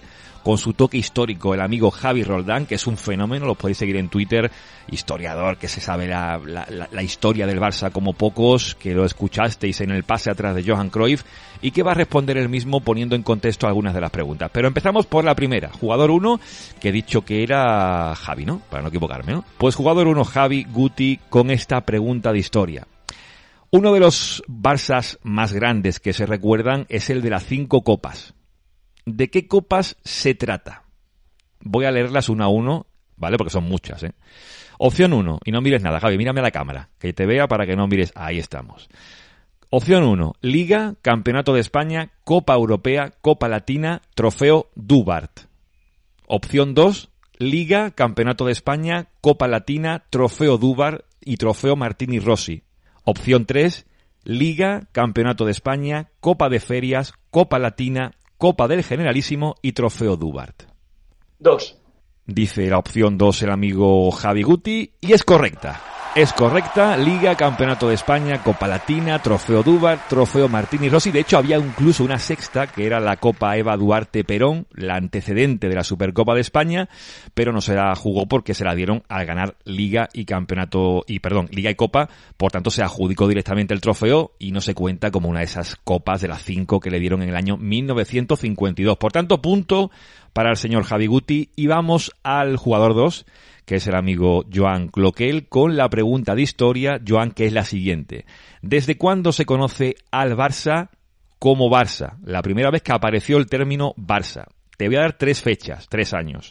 con su toque histórico, el amigo Javi Roldán, que es un fenómeno, lo podéis seguir en Twitter, historiador que se sabe la historia del Barça como pocos, que lo escuchasteis en el pase atrás de Johan Cruyff, y que va a responder él mismo poniendo en contexto algunas de las preguntas. Pero empezamos por la primera. Jugador 1, que he dicho que era Javi, ¿no? Para no equivocarme, ¿no? Pues jugador 1, Javi Guti, con esta pregunta de historia. Uno de los Barças más grandes que se recuerdan es el de las 5 copas. ¿De qué copas se trata? Voy a leerlas una a uno, ¿vale? Porque son muchas, ¿eh? Opción 1, y no mires nada, Javi, mírame a la cámara, que te vea para que no mires. Ahí estamos. Opción 1, Liga, Campeonato de España, Copa Europea, Copa Latina, Trofeo Dubart. Opción 2, Liga, Campeonato de España, Copa Latina, Trofeo Dubart y Trofeo Martini Rossi. Opción 3, Liga, Campeonato de España, Copa de Ferias, Copa Latina, Copa del Generalísimo y Trofeo Dubart. 2. Dice la opción 2 el amigo Javi Guti, y es correcta. Es correcta, Liga, Campeonato de España, Copa Latina, Trofeo Dubart, Trofeo Martini Rossi. De hecho, había incluso una sexta, que era la Copa Eva Duarte Perón, la antecedente de la Supercopa de España, pero no se la jugó porque se la dieron al ganar Liga y Liga y Copa, por tanto se adjudicó directamente el trofeo y no se cuenta como una de esas copas de las 5 que le dieron en el año 1952. Por tanto, punto para el señor Javi Guti, y vamos al jugador 2, que es el amigo Joan Cloquel, con la pregunta de historia, Joan, que es la siguiente. ¿Desde cuándo se conoce al Barça como Barça? La primera vez que apareció el término Barça. Te voy a dar 3 fechas, 3 años.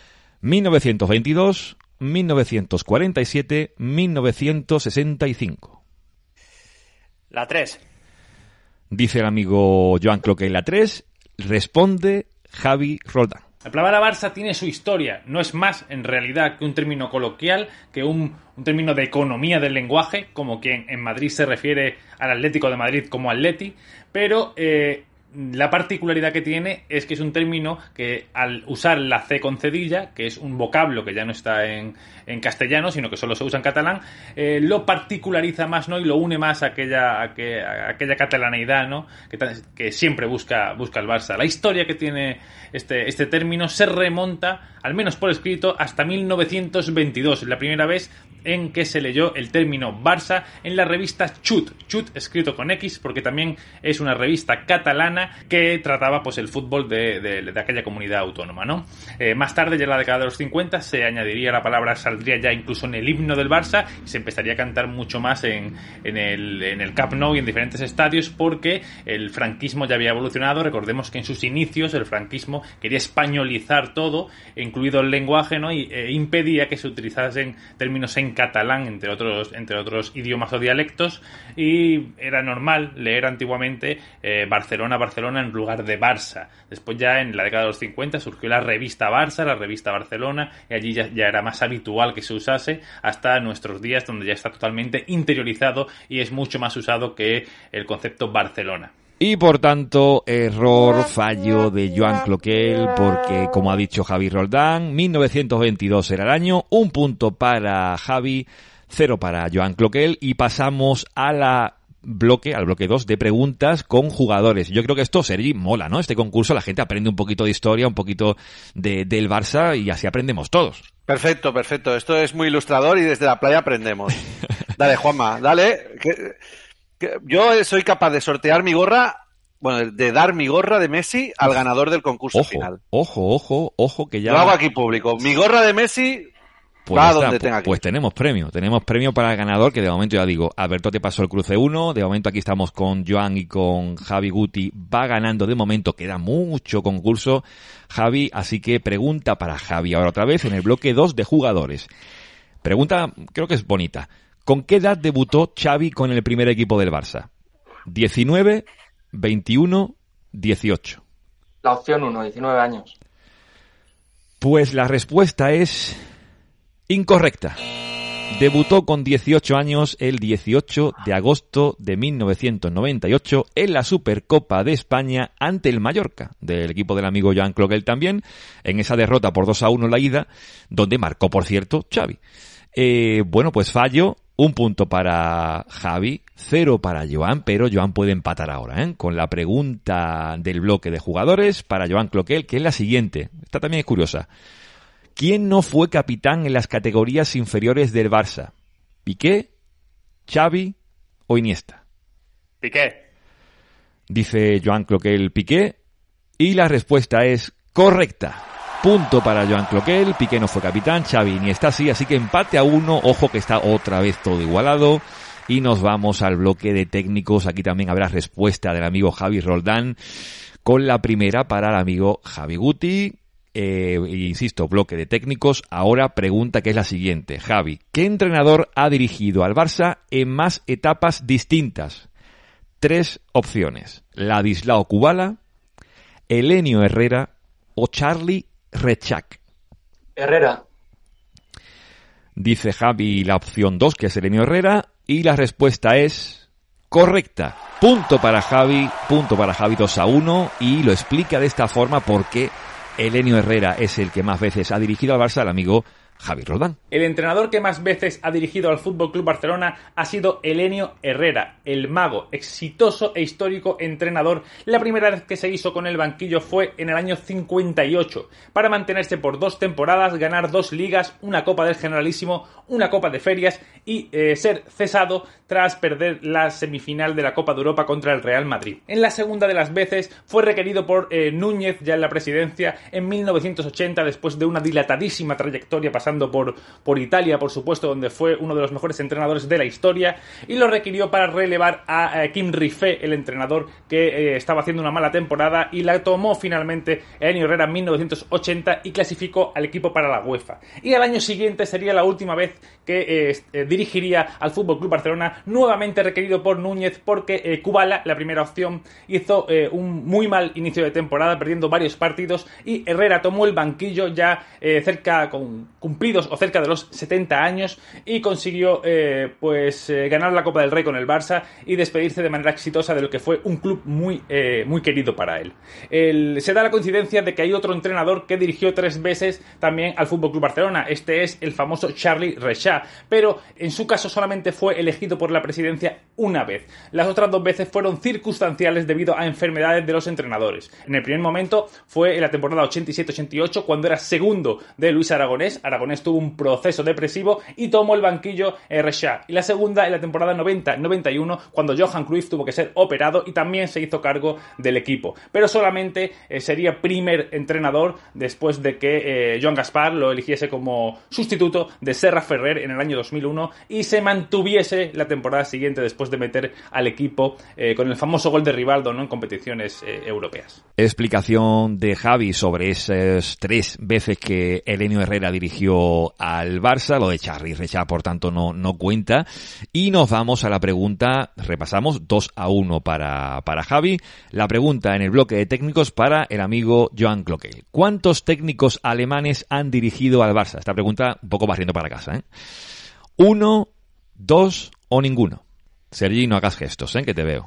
1922, 1947, 1965. La 3. Dice el amigo Joan Cloquel la 3. Responde Javi Roldán. La palabra Barça tiene su historia, no es más en realidad que un término coloquial, que un término de economía del lenguaje, como quien en Madrid se refiere al Atlético de Madrid como Atleti, pero la particularidad que tiene es que es un término que al usar la C con cedilla, que es un vocablo que ya no está en castellano, sino que solo se usa en catalán, lo particulariza más, ¿no? Y lo une más a aquella catalaneidad, ¿no? Que siempre busca el Barça. La historia que tiene este término se remonta, al menos por escrito, hasta 1922, la primera vez en que se leyó el término Barça en la revista Chut escrito con X, porque también es una revista catalana que trataba pues el fútbol de aquella comunidad autónoma, ¿no? Más tarde, ya en la década de los 50, se añadiría la palabra, saldría ya incluso en el himno del Barça, y se empezaría a cantar mucho más en el Camp Nou y en diferentes estadios, porque el franquismo ya había evolucionado. Recordemos que en sus inicios el franquismo quería españolizar todo, incluido el lenguaje, ¿no? Y impedía que se utilizasen términos en catalán, entre otros idiomas o dialectos, y era normal leer antiguamente Barcelona en lugar de Barça. Después, ya en la década de los 50, surgió la revista Barça, la revista Barcelona, y allí ya era más habitual que se usase, hasta nuestros días, donde ya está totalmente interiorizado y es mucho más usado que el concepto Barcelona. Y por tanto, fallo de Joan Cloquel, porque como ha dicho Javi Roldán, 1922 era el año, 1 punto para Javi, 0 para Joan Cloquel, y pasamos al bloque 2 de preguntas con jugadores. Yo creo que esto, Sergi, mola, ¿no? Este concurso, la gente aprende un poquito de historia, un poquito del Barça, y así aprendemos todos. Perfecto. Esto es muy ilustrador y desde la playa aprendemos. Dale, Juanma, dale. Yo soy capaz de sortear mi gorra, de dar mi gorra de Messi al ganador del concurso final. Ojo, que ya... Lo hago aquí público. Mi gorra de Messi pues va donde tenga que ir. Pues tenemos premio para el ganador, que de momento ya digo, Alberto te pasó el cruce 1, de momento aquí estamos con Joan y con Javi Guti, va ganando de momento, queda mucho concurso, Javi, así que pregunta para Javi ahora otra vez en el bloque 2 de jugadores. Pregunta, creo que es bonita. ¿Con qué edad debutó Xavi con el primer equipo del Barça? 19, 21, 18. La opción 1, 19 años. Pues la respuesta es incorrecta. Debutó con 18 años el 18 de agosto de 1998 en la Supercopa de España ante el Mallorca, del equipo del amigo Joan Cloquel también, en esa derrota por 2-1 la ida, donde marcó, por cierto, Xavi. Pues fallo. 1 punto para Javi, 0 para Joan, pero Joan puede empatar ahora, con la pregunta del bloque de jugadores para Joan Cloquel, que es la siguiente. Esta también es curiosa. ¿Quién no fue capitán en las categorías inferiores del Barça? ¿Piqué, Xavi o Iniesta? Piqué. Dice Joan Cloquel Piqué, y la respuesta es correcta. Punto para Joan Cloquel, Piqué no fue capitán, Xavi Iniesta sí, así que empate a 1, ojo que está otra vez todo igualado, y nos vamos al bloque de técnicos. Aquí también habrá respuesta del amigo Javi Roldán, con la primera para el amigo Javi Guti. Insisto, bloque de técnicos. Ahora pregunta que es la siguiente. Javi, ¿qué entrenador ha dirigido al Barça en más etapas distintas? 3 opciones. Ladislao Kubala, Elenio Herrera o Charlie Rechak. Herrera. Dice Javi la opción 2, que es Elenio Herrera, y la respuesta es correcta. Punto para Javi 2-1, y lo explica de esta forma porque Elenio Herrera es el que más veces ha dirigido al Barça, el amigo Javi Roldán. El entrenador que más veces ha dirigido al FC Barcelona ha sido Elenio Herrera, el mago, exitoso e histórico entrenador. La primera vez que se hizo con el banquillo fue en el año 58, para mantenerse por 2 temporadas, ganar 2 ligas, una Copa del Generalísimo, una Copa de Ferias y ser cesado tras perder la semifinal de la Copa de Europa contra el Real Madrid. En la segunda de las veces fue requerido por Núñez, ya en la presidencia, en 1980, después de una dilatadísima trayectoria pasando por Italia, por supuesto, donde fue uno de los mejores entrenadores de la historia, y lo requirió para relevar a Kim Rifé, el entrenador que estaba haciendo una mala temporada, y la tomó finalmente Elenio Herrera en 1980 y clasificó al equipo para la UEFA. Y al año siguiente sería la última vez que dirigiría al FC Barcelona, nuevamente requerido por Núñez, porque Kubala, la primera opción, hizo un muy mal inicio de temporada, perdiendo varios partidos, y Herrera tomó el banquillo ya cumplidos o cerca de los 70 años, y consiguió ganar la Copa del Rey con el Barça y despedirse de manera exitosa de lo que fue un club muy querido para él. Se da la coincidencia de que hay otro entrenador que dirigió 3 veces también al FC Barcelona. Este es el famoso Charlie Rechak, pero en su caso solamente fue elegido por la presidencia una vez. Las otras 2 veces fueron circunstanciales debido a enfermedades de los entrenadores. En el primer momento fue en la temporada 87-88, cuando era segundo de Luis Aragonés. Aragonés tuvo un proceso depresivo y tomó el banquillo Rechak. Y la segunda en la temporada 90-91, cuando Johan Cruyff tuvo que ser operado y también se hizo cargo del equipo. Pero solamente sería primer entrenador después de que Joan Gaspar lo eligiese como sustituto de Serra Ferrer en el año 2001 y se mantuviese la temporada siguiente después de meter al equipo con el famoso gol de Rivaldo, ¿no?, en competiciones europeas. Explicación de Javi sobre esas 3 veces que Elenio Herrera dirigió al Barça. Lo de Charlie Rechak, por tanto, no cuenta. Y nos vamos a la pregunta. Repasamos 2-1 para Javi. La pregunta en el bloque de técnicos para el amigo Joan Cloquel. ¿Cuántos técnicos alemanes han dirigido al Barça? Esta pregunta un poco barriendo para casa, 1, 2 o ninguno. Sergi, no hagas gestos, que te veo.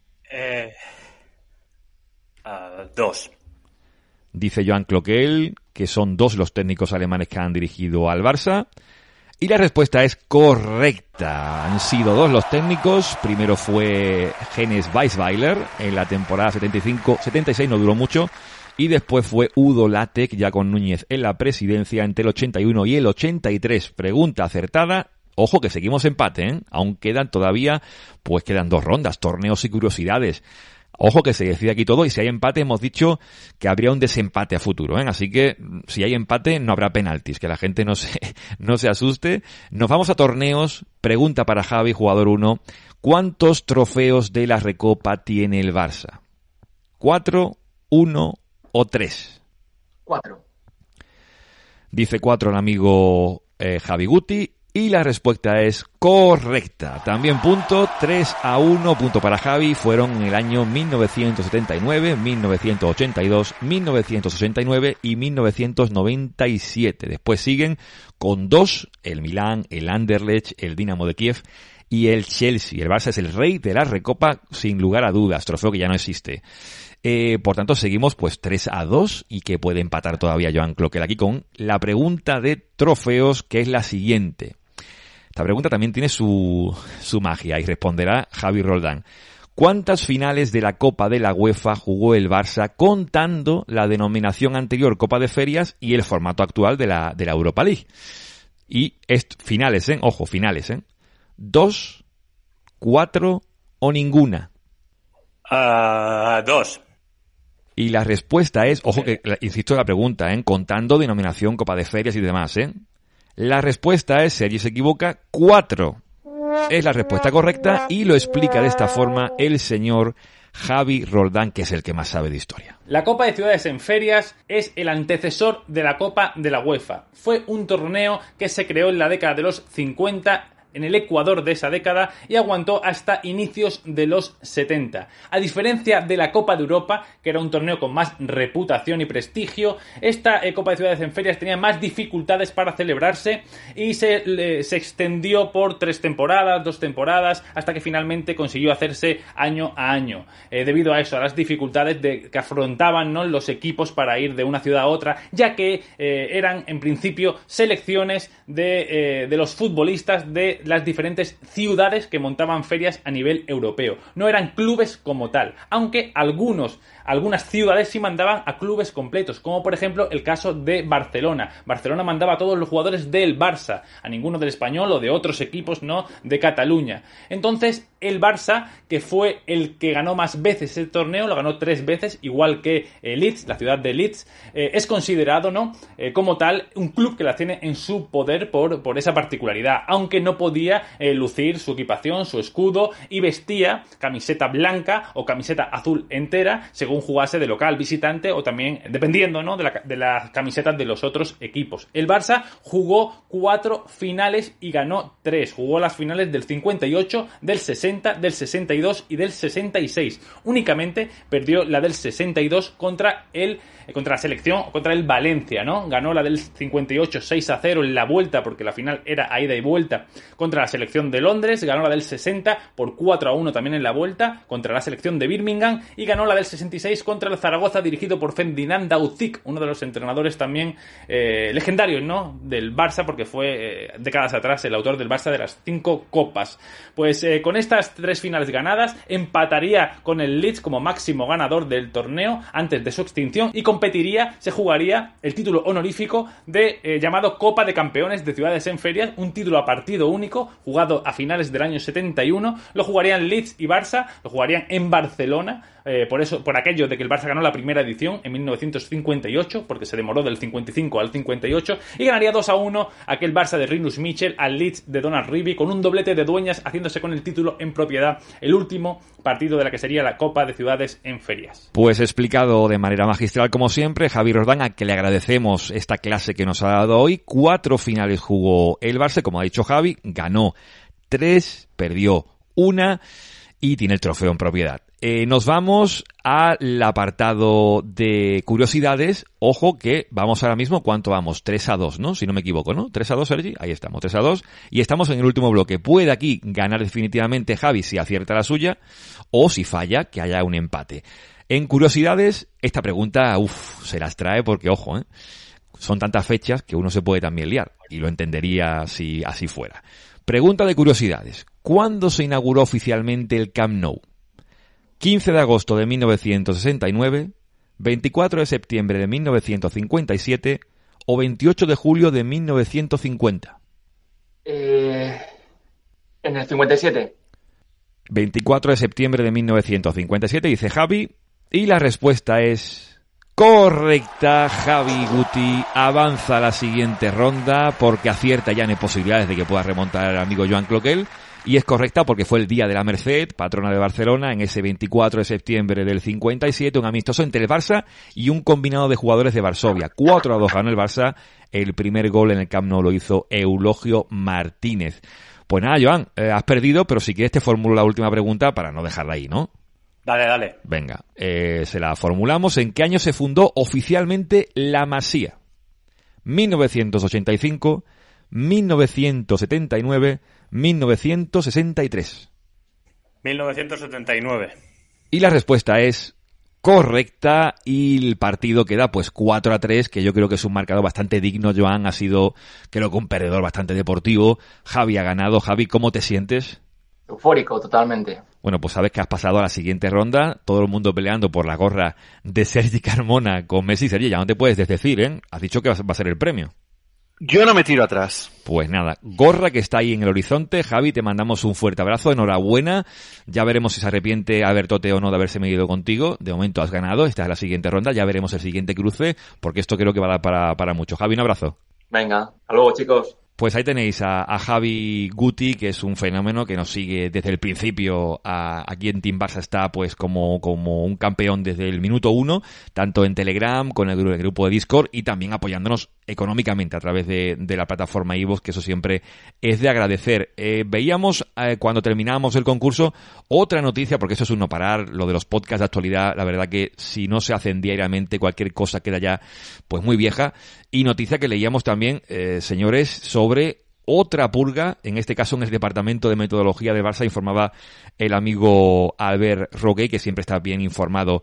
2. Dice Joan Cloquel que son 2 los técnicos alemanes que han dirigido al Barça. Y la respuesta es correcta. Han sido 2 los técnicos. Primero fue Hennes Weisweiler en la temporada 75-76, no duró mucho. Y después fue Udo Lattek, ya con Núñez en la presidencia, entre el 81 y el 83. Pregunta acertada. Ojo que seguimos empate, Aún quedan todavía, quedan 2 rondas, torneos y curiosidades. Ojo que se decide aquí todo, y si hay empate hemos dicho que habría un desempate a futuro, Así que si hay empate no habrá penaltis, que la gente no se asuste. Nos vamos a torneos. Pregunta para Javi, jugador 1. ¿Cuántos trofeos de la Recopa tiene el Barça? 4, 1 o 3. 4. Dice 4 el amigo Javi Guti. Y la respuesta es correcta. También punto, 3-1, punto para Javi. Fueron en el año 1979, 1982, 1969 y 1997. Después siguen con 2, el Milán, el Anderlecht, el Dinamo de Kiev y el Chelsea. El Barça es el rey de la Recopa, sin lugar a dudas, trofeo que ya no existe. Por tanto, seguimos 3-2 y que puede empatar todavía Joan Cloquel aquí con la pregunta de trofeos, que es la siguiente. Esta pregunta también tiene su magia y responderá Javi Roldán. ¿Cuántas finales de la Copa de la UEFA jugó el Barça contando la denominación anterior Copa de Ferias y el formato actual de la Europa League? Y finales, ojo, finales, 2, 4 o ninguna. 2. Y la respuesta es, ojo que insisto en la pregunta, contando denominación Copa de Ferias y demás, La respuesta es, Sergi se equivoca, 4. Es la respuesta correcta y lo explica de esta forma el señor Javi Roldán, que es el que más sabe de historia. La Copa de Ciudades en Ferias es el antecesor de la Copa de la UEFA. Fue un torneo que se creó en la década de los 50 en el Ecuador de esa década y aguantó hasta inicios de los 70. A diferencia de la Copa de Europa, que era un torneo con más reputación y prestigio, esta Copa de Ciudades en Ferias tenía más dificultades para celebrarse y se extendió por 2 temporadas, hasta que finalmente consiguió hacerse año a año. Debido a eso, a las dificultades que afrontaban, ¿no?, los equipos para ir de una ciudad a otra, ya que eran en principio selecciones de los futbolistas de las diferentes ciudades que montaban ferias a nivel europeo. No eran clubes como tal, aunque algunas ciudades sí mandaban a clubes completos, como por ejemplo el caso de Barcelona. Barcelona mandaba a todos los jugadores del Barça, a ninguno del Español o de otros equipos, ¿no?, de Cataluña. Entonces, el Barça, que fue el que ganó más veces el torneo, lo ganó 3 veces, igual que Leeds, la ciudad de Leeds, es considerado, ¿no?, como tal, un club que la tiene en su poder por esa particularidad, aunque no podía lucir su equipación, su escudo, y vestía camiseta blanca o camiseta azul entera, según jugase de local, visitante o también, dependiendo, ¿no?, de las camisetas de los otros equipos. El Barça jugó 4 finales y ganó 3. Jugó las finales del 58, del 60, del 62 y del 66. Únicamente perdió la del 62 contra la selección, contra el Valencia, ¿no? Ganó la del 58 6-0 en la vuelta, porque la final era a ida y vuelta, contra la selección de Londres. Ganó la del 60 por 4-1 también en la vuelta contra la selección de Birmingham, y ganó la del 66 contra el Zaragoza, dirigido por Ferdinand Dauzic, uno de los entrenadores también legendarios, ¿no?, del Barça, porque fue décadas atrás el autor del Barça de las 5 copas. Pues con estas 3 finales ganadas empataría con el Leeds como máximo ganador del torneo antes de su extinción, y se jugaría el título honorífico de llamado Copa de Campeones de Ciudades en Ferias, un título a partido único jugado a finales del año 71. Lo jugarían Leeds y Barça, lo jugarían en Barcelona, por aquello de que el Barça ganó la primera edición en 1958, porque se demoró del 55 al 58, y ganaría 2-1 aquel Barça de Rinus Michel al Leeds de Donald Revie, con un doblete de Dueñas, haciéndose con el título en propiedad, el último partido de la que sería la Copa de Ciudades en Ferias. Pues explicado de manera magistral como siempre, Javi Roldán, a que le agradecemos esta clase que nos ha dado hoy. 4 finales jugó el Barça, como ha dicho Javi, ganó 3, perdió 1 y tiene el trofeo en propiedad. Nos vamos al apartado de curiosidades. Ojo que vamos ahora mismo, ¿cuánto vamos? 3-2, ¿no? Si no me equivoco, ¿no? 3-2, Sergi. Ahí estamos, 3-2. Y estamos en el último bloque. Puede aquí ganar definitivamente Javi si acierta la suya, o si falla, que haya un empate. En curiosidades, esta pregunta, se las trae porque, ojo, son tantas fechas que uno se puede también liar. Y lo entendería si así fuera. Pregunta de curiosidades. ¿Cuándo se inauguró oficialmente el Camp Nou? 15 de agosto de 1969, 24 de septiembre de 1957 o 28 de julio de 1950. En el 57. 24 de septiembre de 1957, dice Javi, y la respuesta es correcta. Javi Guti avanza a la siguiente ronda porque acierta, ya no hay posibilidades de que pueda remontar al amigo Joan Cloquel. Y es correcta porque fue el día de la Merced, patrona de Barcelona, en ese 24 de septiembre del 57, un amistoso entre el Barça y un combinado de jugadores de Varsovia. 4-2 ganó el Barça, el primer gol en el Camp Nou lo hizo Eulogio Martínez. Pues nada, Joan, has perdido, pero si quieres te formulo la última pregunta para no dejarla ahí, ¿no? Dale. Venga, se la formulamos. ¿En qué año se fundó oficialmente la Masía? 1985, 1979... 1963. 1979. Y la respuesta es correcta y el partido queda pues 4-3, que yo creo que es un marcador bastante digno. Joan ha sido, creo que un perdedor bastante deportivo. Javi ha ganado. Javi, ¿cómo te sientes? Eufórico, totalmente. Bueno, pues sabes que has pasado a la siguiente ronda, todo el mundo peleando por la gorra de Sergi Carmona con Messi. Sergi, ya no te puedes desdecir, ¿eh? Has dicho que va a ser el premio. Yo no me tiro atrás. Pues nada, gorra que está ahí en el horizonte. Javi, te mandamos un fuerte abrazo, enhorabuena. Ya veremos si se arrepiente Albertote o no de haberse medido contigo. De momento has ganado, esta es la siguiente ronda, ya veremos el siguiente cruce, porque esto creo que va a dar para mucho. Javi, un abrazo. Venga, hasta luego, chicos. Pues ahí tenéis a Javi Guti, que es un fenómeno que nos sigue desde el principio. Aquí en Team Barça está pues como un campeón desde el minuto 1, tanto en Telegram, con el grupo de Discord y también apoyándonos económicamente a través de la plataforma iVoox, que eso siempre es de agradecer. Veíamos cuando terminábamos el concurso otra noticia, porque eso es un no parar, lo de los podcasts de actualidad. La verdad que si no se hacen diariamente, cualquier cosa queda ya pues muy vieja. Y noticia que leíamos también, señores, sobre otra purga, en este caso en el departamento de metodología de Barça. Informaba el amigo Albert Rogué, que siempre está bien informado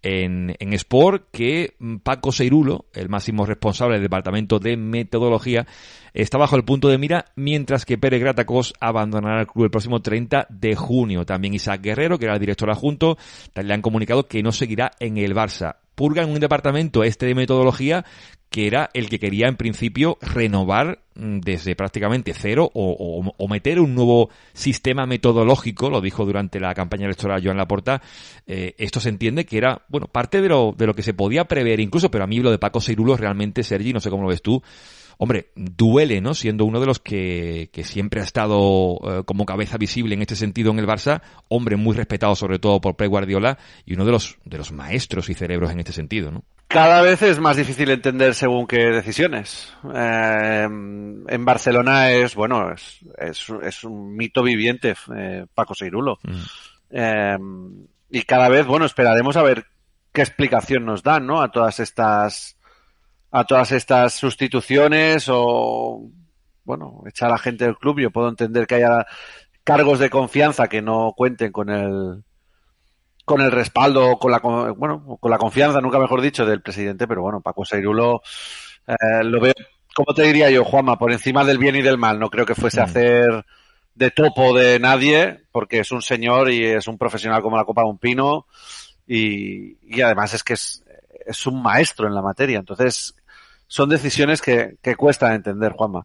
en Sport, que Paco Seirulo, el máximo responsable del departamento de metodología, está bajo el punto de mira, mientras que Pere Gratacós abandonará el club el próximo 30 de junio. También Isaac Guerrero, que era el director adjunto, le han comunicado que no seguirá en el Barça. Purga en un departamento de metodología que era el que quería en principio renovar desde prácticamente cero o meter un nuevo sistema metodológico. Lo dijo durante la campaña electoral Joan Laporta. Esto se entiende que era, bueno, parte de lo que se podía prever incluso, pero a mí lo de Paco Seirulo realmente, Sergi, no sé cómo lo ves tú, hombre, duele, ¿no? Siendo uno de los que siempre ha estado como cabeza visible en este sentido en el Barça, hombre muy respetado sobre todo por Pep Guardiola y uno de los maestros y cerebros en este sentido, ¿no? Cada vez es más difícil entender según qué decisiones. En Barcelona es un mito viviente, Paco Seirulo. Y cada vez, bueno, esperaremos a ver qué explicación nos dan, ¿no? A todas estas sustituciones o, bueno, echar a la gente del club. Yo puedo entender que haya cargos de confianza que no cuenten con el respaldo, con la confianza, nunca mejor dicho, del presidente, pero bueno, Paco Seirulo lo veo, como te diría yo, Juanma, por encima del bien y del mal. No creo que fuese a hacer de topo de nadie, porque es un señor y es un profesional como la copa de un pino y además es que es un maestro en la materia. Entonces son decisiones que cuesta entender, Juanma.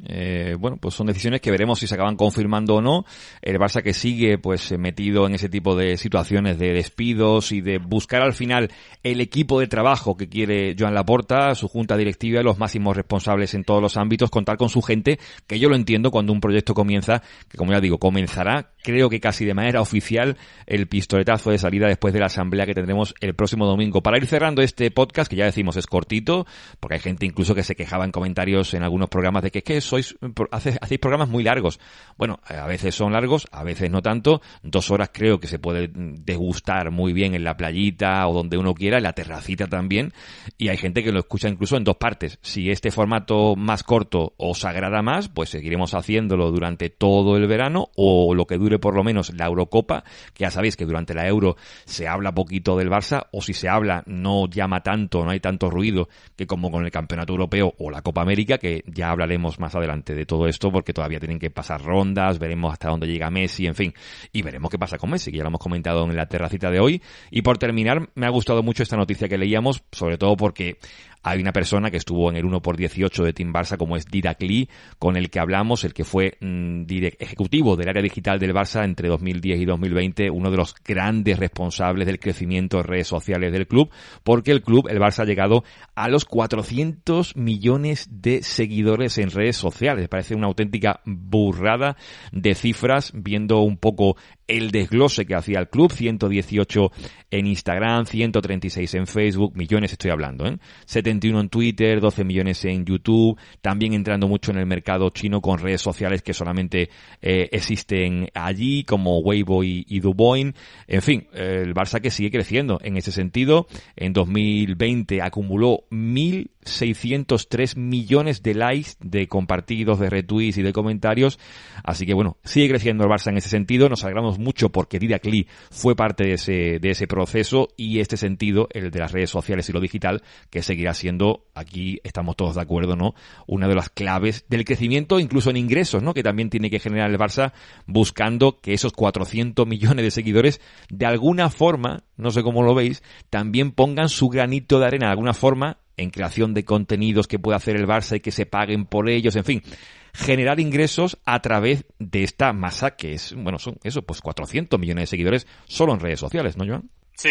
Bueno, pues son decisiones que veremos si se acaban confirmando o no. El Barça que sigue pues metido en ese tipo de situaciones de despidos y de buscar al final el equipo de trabajo que quiere Joan Laporta, su junta directiva y los máximos responsables en todos los ámbitos, contar con su gente, que yo lo entiendo cuando un proyecto comienza, que como ya digo, comenzará, creo que casi de manera oficial, el pistoletazo de salida después de la asamblea que tendremos el próximo domingo. Para ir cerrando este podcast, que ya decimos es cortito, porque hay gente incluso que se quejaba en comentarios en algunos programas de que es que hacéis programas muy largos. Bueno, a veces son largos, a veces no tanto. 2 horas creo que se puede degustar muy bien en la playita o donde uno quiera, en la terracita también, y hay gente que lo escucha incluso en 2 partes. Si este formato más corto os agrada más, pues seguiremos haciéndolo durante todo el verano o lo que dure por lo menos la Eurocopa, que ya sabéis que durante la Euro se habla poquito del Barça, o si se habla no llama tanto, no hay tanto ruido que como con el Campeonato Europeo o la Copa América, que ya hablaremos más adelante de todo esto porque todavía tienen que pasar rondas, veremos hasta dónde llega Messi, en fin, y veremos qué pasa con Messi, que ya lo hemos comentado en la terracita de hoy. Y por terminar, me ha gustado mucho esta noticia que leíamos, sobre todo porque hay una persona que estuvo en el 1x18 de Team Barça, como es Didac Lee, con el que hablamos, el que fue ejecutivo del área digital del Barça entre 2010 y 2020, uno de los grandes responsables del crecimiento de redes sociales del club, porque el Barça ha llegado a los 400 millones de seguidores en redes sociales. Parece una auténtica burrada de cifras, viendo un poco el desglose que hacía el club: 118 en Instagram, 136 en Facebook, millones estoy hablando, 71 en Twitter, 12 millones en YouTube, también entrando mucho en el mercado chino con redes sociales que solamente existen allí, como Weibo y Douyin. En fin, el Barça que sigue creciendo en ese sentido. En 2020 acumuló 1.603 millones de likes, de compartidos, de retweets y de comentarios. Así que bueno, sigue creciendo el Barça en ese sentido. Nos alegramos celebramos mucho porque Didac Lee fue parte de ese proceso, y este sentido, el de las redes sociales y lo digital, que seguirá siendo, aquí estamos todos de acuerdo, ¿no?, una de las claves del crecimiento, incluso en ingresos, ¿no?, que también tiene que generar el Barça, buscando que esos 400 millones de seguidores, de alguna forma, no sé cómo lo veis, también pongan su granito de arena de alguna forma en creación de contenidos que pueda hacer el Barça y que se paguen por ellos, en fin, generar ingresos a través de esta masa que es, bueno, son eso, pues 400 millones de seguidores solo en redes sociales, ¿no, Joan? Sí.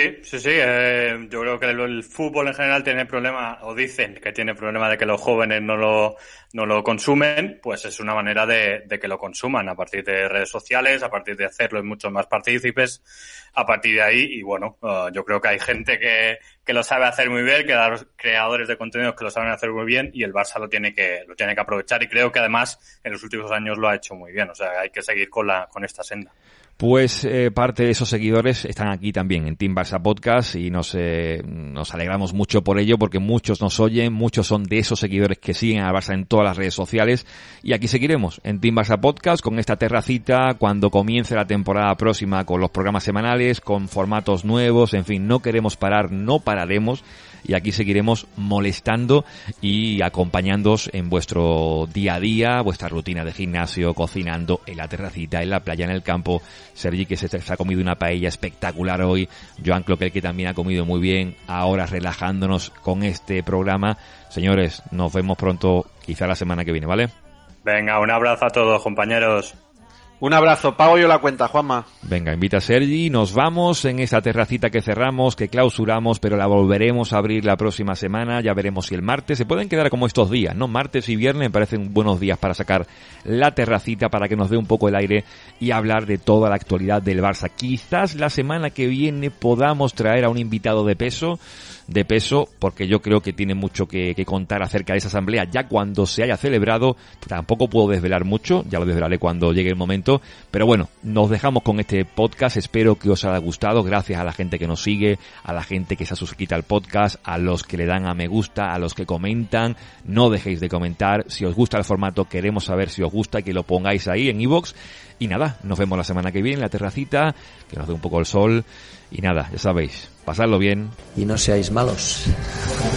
Yo creo que el fútbol en general tiene problema, o dicen que tiene problema de que los jóvenes no lo consumen, pues es una manera de que lo consuman a partir de redes sociales, a partir de hacerlo en muchos más partícipes, a partir de ahí, y bueno, yo creo que hay gente que lo sabe hacer muy bien, que los creadores de contenidos que lo saben hacer muy bien, y el Barça lo tiene que aprovechar, y creo que además en los últimos años lo ha hecho muy bien, o sea, hay que seguir con esta senda. Pues parte de esos seguidores están aquí también en Team Barça Podcast, y nos alegramos mucho por ello, porque muchos nos oyen, muchos son de esos seguidores que siguen al Barça en todas las redes sociales, y aquí seguiremos en Team Barça Podcast con esta terracita cuando comience la temporada próxima, con los programas semanales, con formatos nuevos, en fin, no queremos parar, no pararemos, y aquí seguiremos molestando y acompañándoos en vuestro día a día, vuestra rutina de gimnasio, cocinando, en la terracita, en la playa, en el campo. Sergi, que se ha comido una paella espectacular hoy. Joan Cloquel, que también ha comido muy bien. Ahora relajándonos con este programa. Señores, nos vemos pronto, quizá la semana que viene, ¿vale? Venga, un abrazo a todos, compañeros. Un abrazo, pago yo la cuenta, Juanma. Venga, invita a Sergi, nos vamos en esta terracita que cerramos, que clausuramos, pero la volveremos a abrir la próxima semana, ya veremos si el martes, se pueden quedar como estos días, ¿no? Martes y viernes me parecen buenos días para sacar la terracita, para que nos dé un poco el aire y hablar de toda la actualidad del Barça. Quizás la semana que viene podamos traer a un invitado de peso, porque yo creo que tiene mucho que contar acerca de esa asamblea, ya cuando se haya celebrado. Tampoco puedo desvelar mucho, ya lo desvelaré cuando llegue el momento, pero bueno, nos dejamos con este podcast, espero que os haya gustado, gracias a la gente que nos sigue, a la gente que se ha suscrito al podcast, a los que le dan a me gusta, a los que comentan, no dejéis de comentar, si os gusta el formato queremos saber si os gusta, que lo pongáis ahí en iVoox, y nada, nos vemos la semana que viene en la terracita, que nos dé un poco el sol, y nada, ya sabéis, pasadlo bien. Y no seáis malos.